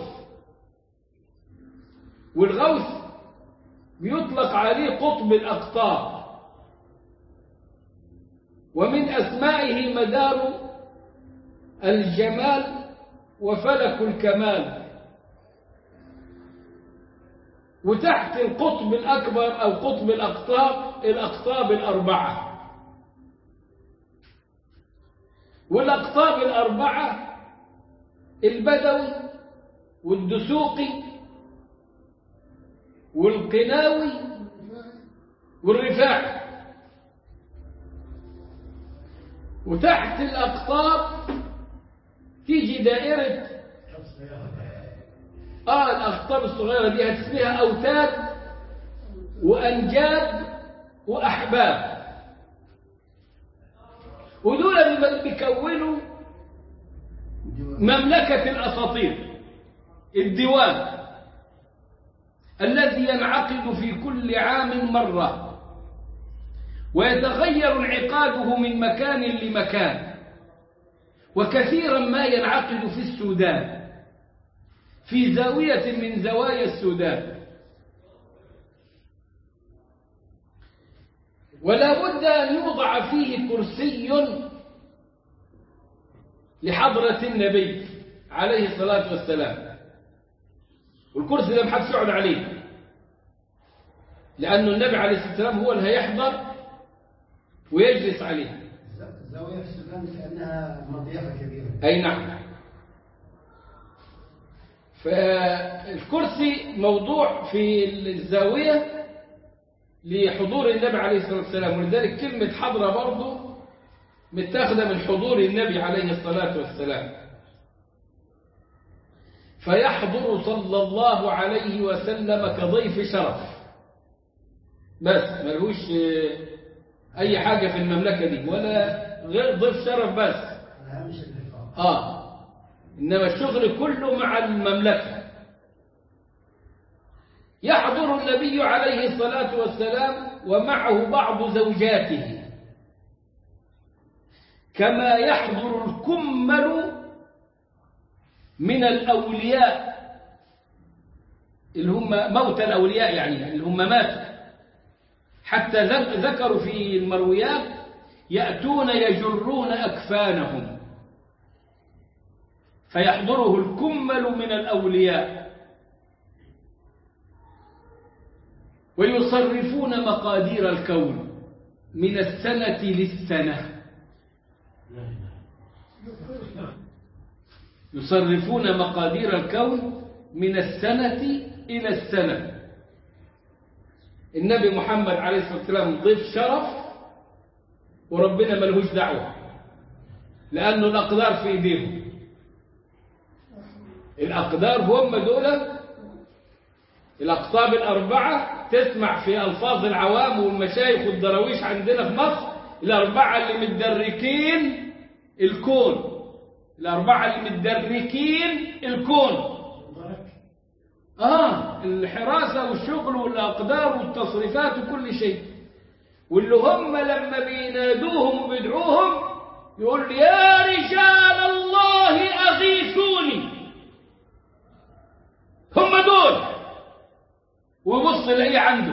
والغوث بيطلق عليه قطب الأقطاب، ومن أسمائه مدار الجمال وفلك الكمال. وتحت القطب الأكبر أو قطب الأقطاب الأربعة، والأقطاب الأربعة البدوي والدسوقي والقناوي والرفاعي. وتحت الأقطاب تيجي دائرة الأقطاب الصغيرة دي هتسميها أوتاد وأنجاب وأحباب. ودول اللي بيكونوا مملكة الأساطير، الديوان الذي ينعقد في كل عام مرة، ويتغير انعقاده من مكان لمكان. وكثيرا ما ينعقد في السودان، في زاوية من زوايا السودان. ولا بد أن يوضع فيه كرسي لحضرة النبي عليه الصلاة والسلام، والكرسي ده محدش يقعد عليه، لأنه النبي عليه الصلاة والسلام هو اللي هيحضر ويجلس عليه. الزاوية في السودان كأنها مضيفة كبيرة. أي نعم. فالكرسي موضوع في الزاوية لحضور النبي عليه الصلاة والسلام، ولذلك كلمة حضرة برضه متاخذة من حضور النبي عليه الصلاة والسلام. فيحضر صلى الله عليه وسلم كضيف شرف بس، ملهوش أي حاجة في المملكة دي، ولا غير ضيف شرف بس. إنما الشغل كله مع المملكة. يحضر النبي عليه الصلاة والسلام ومعه بعض زوجاته، كما يحضر الكمل من الأولياء اللي هم موتى الأولياء، يعني اللي هم ماتوا. حتى ذكروا في المرويات يأتون يجرون أكفانهم، فيحضره الكمل من الأولياء ويصرفون مقادير الكون من السنة للسنة. يصرفون مقادير الكون من السنة إلى السنة. النبي محمد عليه الصلاة والسلام ضيف شرف، وربنا ملهوش دعوة، لأنه الأقدار في إيديهم. الأقدار هم دول الأقطاب الأربعة. تسمع في ألفاظ العوام والمشايخ والدراويش عندنا في مصر الأربعة اللي متدركين الكون، الأربعة اللي متدركين الكون. الحراسة والشغل والأقدار والتصريفات وكل شيء. واللي هم لما بينادوهم وبيدعوهم يقول يا رجال الله أغيثوني، هم دول، ويبص يلاقيه عنده.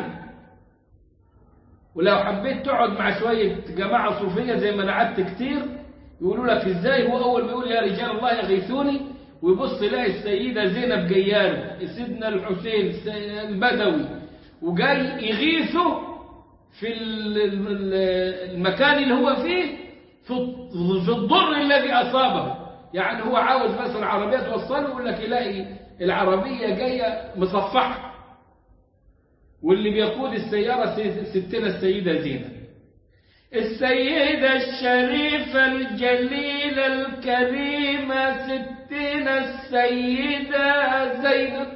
ولو حبيت تقعد مع شوية جماعة صوفية زي ما أنا قعدت كتير يقولوا لك إزاي هو أول ما يقول يا رجال الله أغيثوني ويبص يلاقي السيدة زينب جياله، سيدنا الحسين البدوي، وجاي يغيثه في المكان اللي هو فيه في الضر الذي أصابه. يعني هو عاوز مثلا عربية توصله يقول لك يلاقي العربية جاية مصفحة، واللي بيقود السيارة ستنا السيدة زينب، السيدة الشريفة الجليلة الكريمة ستنا السيدة زينب.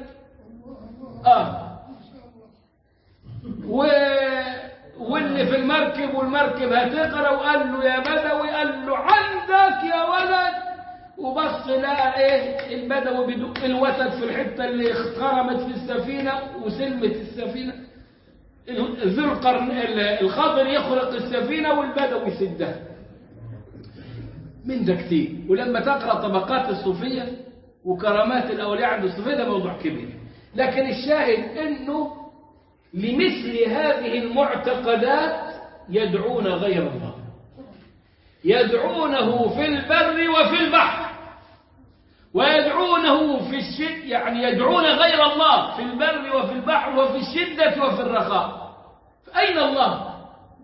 واللي في المركب والمركب هتغرق وقال له يا بدوي، قال له عندك يا ولد، وبص لقى ايه البدوي بيدق الوتد في الحته اللي اتخرمت في السفينه وسلمت السفينه، ذو القرن الخضر يخرق السفينه والبدوي يسدها. من ده كتير. ولما تقرا طبقات الصوفيه وكرامات الاولياء عند الصوفيه ده موضوع كبير. لكن الشاهد انه لمثل هذه المعتقدات يدعون غير الله، يدعونه في البر وفي البحر، ويدعونه في الشدة، يعني يدعون غير الله في البر وفي البحر وفي الشدة وفي الرخاء. فأين الله؟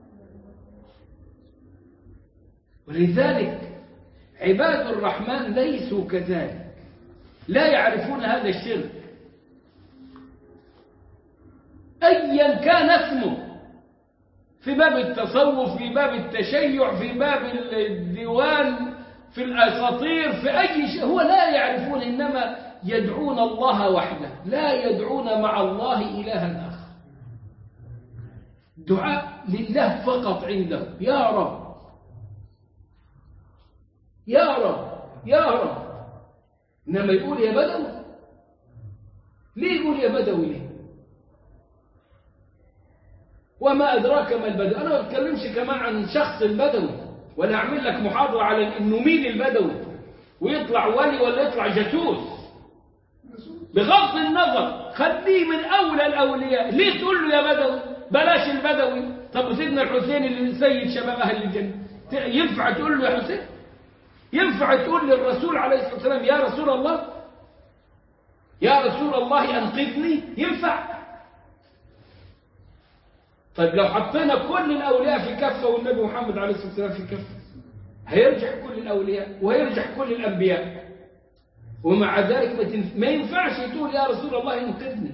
ولذلك عباد الرحمن ليسوا كذلك، لا يعرفون هذا الشرك أيا كان اسمه، في باب التصوف، في باب التشيع، في باب الديوان، في الأساطير، في أي شيء، هو لا يعرفون، إنما يدعون الله وحده، لا يدعون مع الله إلها آخر. دعاء لله فقط عنده، يا رب يا رب يا رب. إنما يقول يا بدوي، ليه يقول يا بدوي ليه؟ وما أدراك ما البدوي. أنا ما بتكلمش كمان عن شخص البدوي، ولا أعمل لك محاضرة على إنه مين البدوي ويطلع ولي ولا يطلع جاسوس. بغض النظر خليه من أولى الأولياء. ليه تقول له يا بدوي؟ بلاش البدوي. طب سيدنا الحسين اللي سيد شباب أهل الجنة، ينفع تقول له يا حسين؟ ينفع تقول للرسول عليه الصلاة والسلام يا رسول الله، يا رسول الله أنقذني؟ ينفع؟ طيب لو حطينا كل الأولياء في كفة والنبي محمد عليه الصلاة والسلام في كفة، هيرجع كل الأولياء وهيرجع كل الأنبياء، ومع ذلك ما ينفعش تقول يا رسول الله انقذني.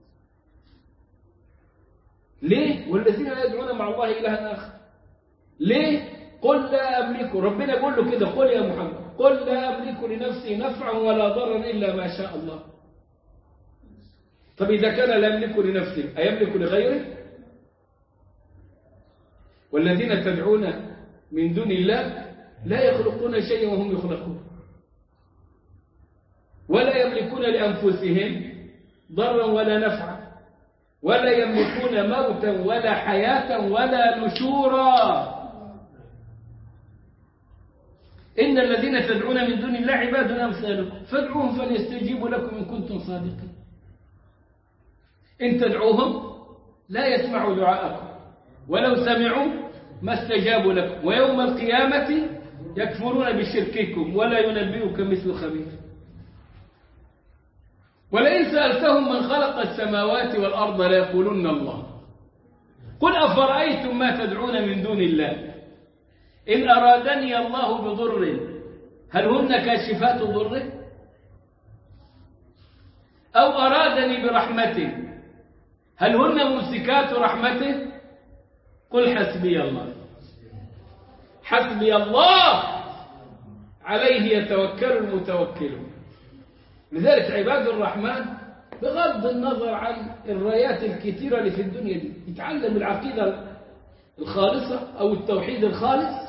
ليه؟ والذين لا يدعون مع الله إلها آخر. ليه؟ قل لا أملك، ربنا يقول له كده، قل يا محمد قل لا أملك لنفسي نفعا ولا ضرا إلا ما شاء الله. طب إذا كان لا يملك لنفسه أيملك لغيره؟ والذين تدعون من دون الله لا يخلقون شيئا وهم يخلقون، ولا يملكون لأنفسهم ضرا ولا نفعا، ولا يملكون موتا ولا حياة ولا نشورا. إن الذين تدعون من دون الله عباد أمثالكم فادعوهم فليستجيبوا لكم إن كنتم صادقين. إن تدعوهم لا يسمعوا دعاءكم، ولو سمعوا ما استجابوا لكم، ويوم القيامة يكفرون بشرككم ولا ينبئك مثل خبير. ولئن سألتهم من خلق السماوات والأرض ليقولن الله. قل أفرأيتم ما تدعون من دون الله إن أرادني الله بضر هل هن كاشفات ضره أو أرادني برحمته هل هن ممسكات رحمته؟ قل حسبي الله، حسبي الله عليه يتوكل المتوكلون. لذلك عباد الرحمن بغض النظر عن الرايات الكثيرة اللي في الدنيا دي يتعلم العقيدة الخالصة أو التوحيد الخالص،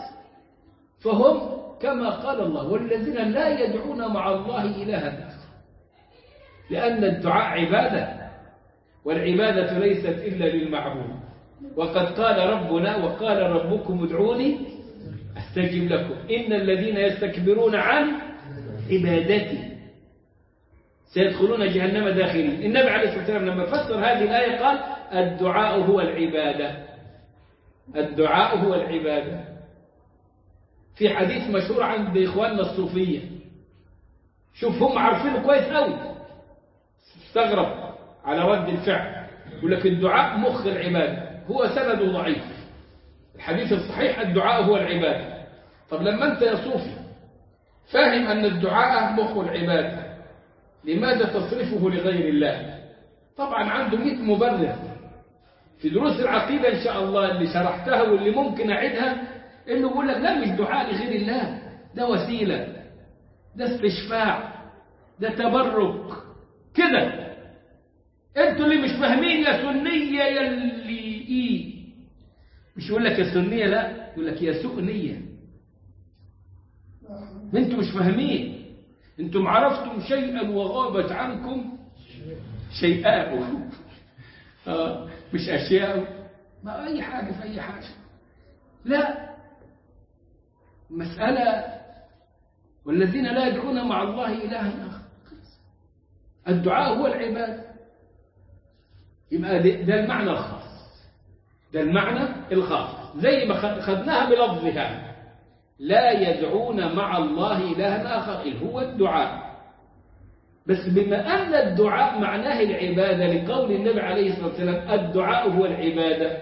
فهم كما قال الله والذين لا يدعون مع الله إلها آخر. لأن الدعاء عبادة، والعبادة ليست إلا للمعبود. وقد قال ربنا وقال ربكم ادعوني أستجب لكم إن الذين يستكبرون عن عبادتي سيدخلون جهنم داخلين. النبي عليه الصلاة والسلام لما فسر هذه الآية قال الدعاء هو العبادة. الدعاء هو العبادة. في حديث مشهور عند إخواننا الصوفية، شوف هم عارفينه كويس قوي، استغرب على رد الفعل، يقول لك الدعاء مخ العبادة، هو سنده ضعيف. الحديث الصحيح الدعاء هو العبادة. طب لما أنت يا صوفي فاهم أن الدعاء مخ العبادة، لماذا تصرفه لغير الله؟ طبعا عنده 100 مبرر. في دروس العقيدة إن شاء الله اللي شرحتها واللي ممكن أعيدها، إنه يقول لك لا، مش دعاء لغير الله، ده وسيلة، ده استشفاع، ده تبرك كده. انتوا اللي مش فاهمين يا سنية يا اللي مش يقول لك يا سنية، لا، يقول لك يا سوء نية. انتوا مش فاهمين، انتم عرفتم شيئا وغابت عنكم شيئاء. مش أشياء، ما أي حاجة في أي حاجة، لا، مسألة والذين لا يدعون مع الله إلها آخر. الدعاء هو العبادة. يبقى ده المعنى الخاص، ده المعنى الخاص زي ما خدناها بلفظها، لا يدعون مع الله إلها آخر اللي هو الدعاء. بس بما أن الدعاء معناه العبادة لقول النبي عليه الصلاة والسلام الدعاء هو العبادة،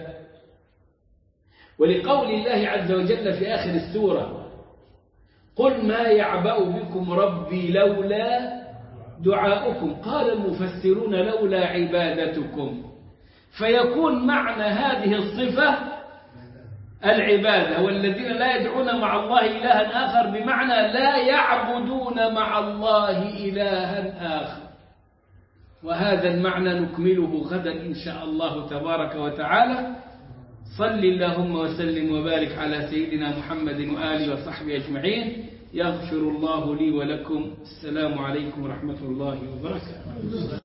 ولقول الله عز وجل في آخر السورة قل ما يعبأ بكم ربي لولا دعاؤكم، قال المفسرون لولا عبادتكم. فيكون معنى هذه الصفة العبادة، والذين لا يدعون مع الله إلها آخر بمعنى لا يعبدون مع الله إلها آخر. وهذا المعنى نكمله غدا إن شاء الله تبارك وتعالى. صل اللهم وسلم وبارك على سيدنا محمد وآله وصحبه أجمعين. يغفر الله لي ولكم. السلام عليكم ورحمة الله وبركاته.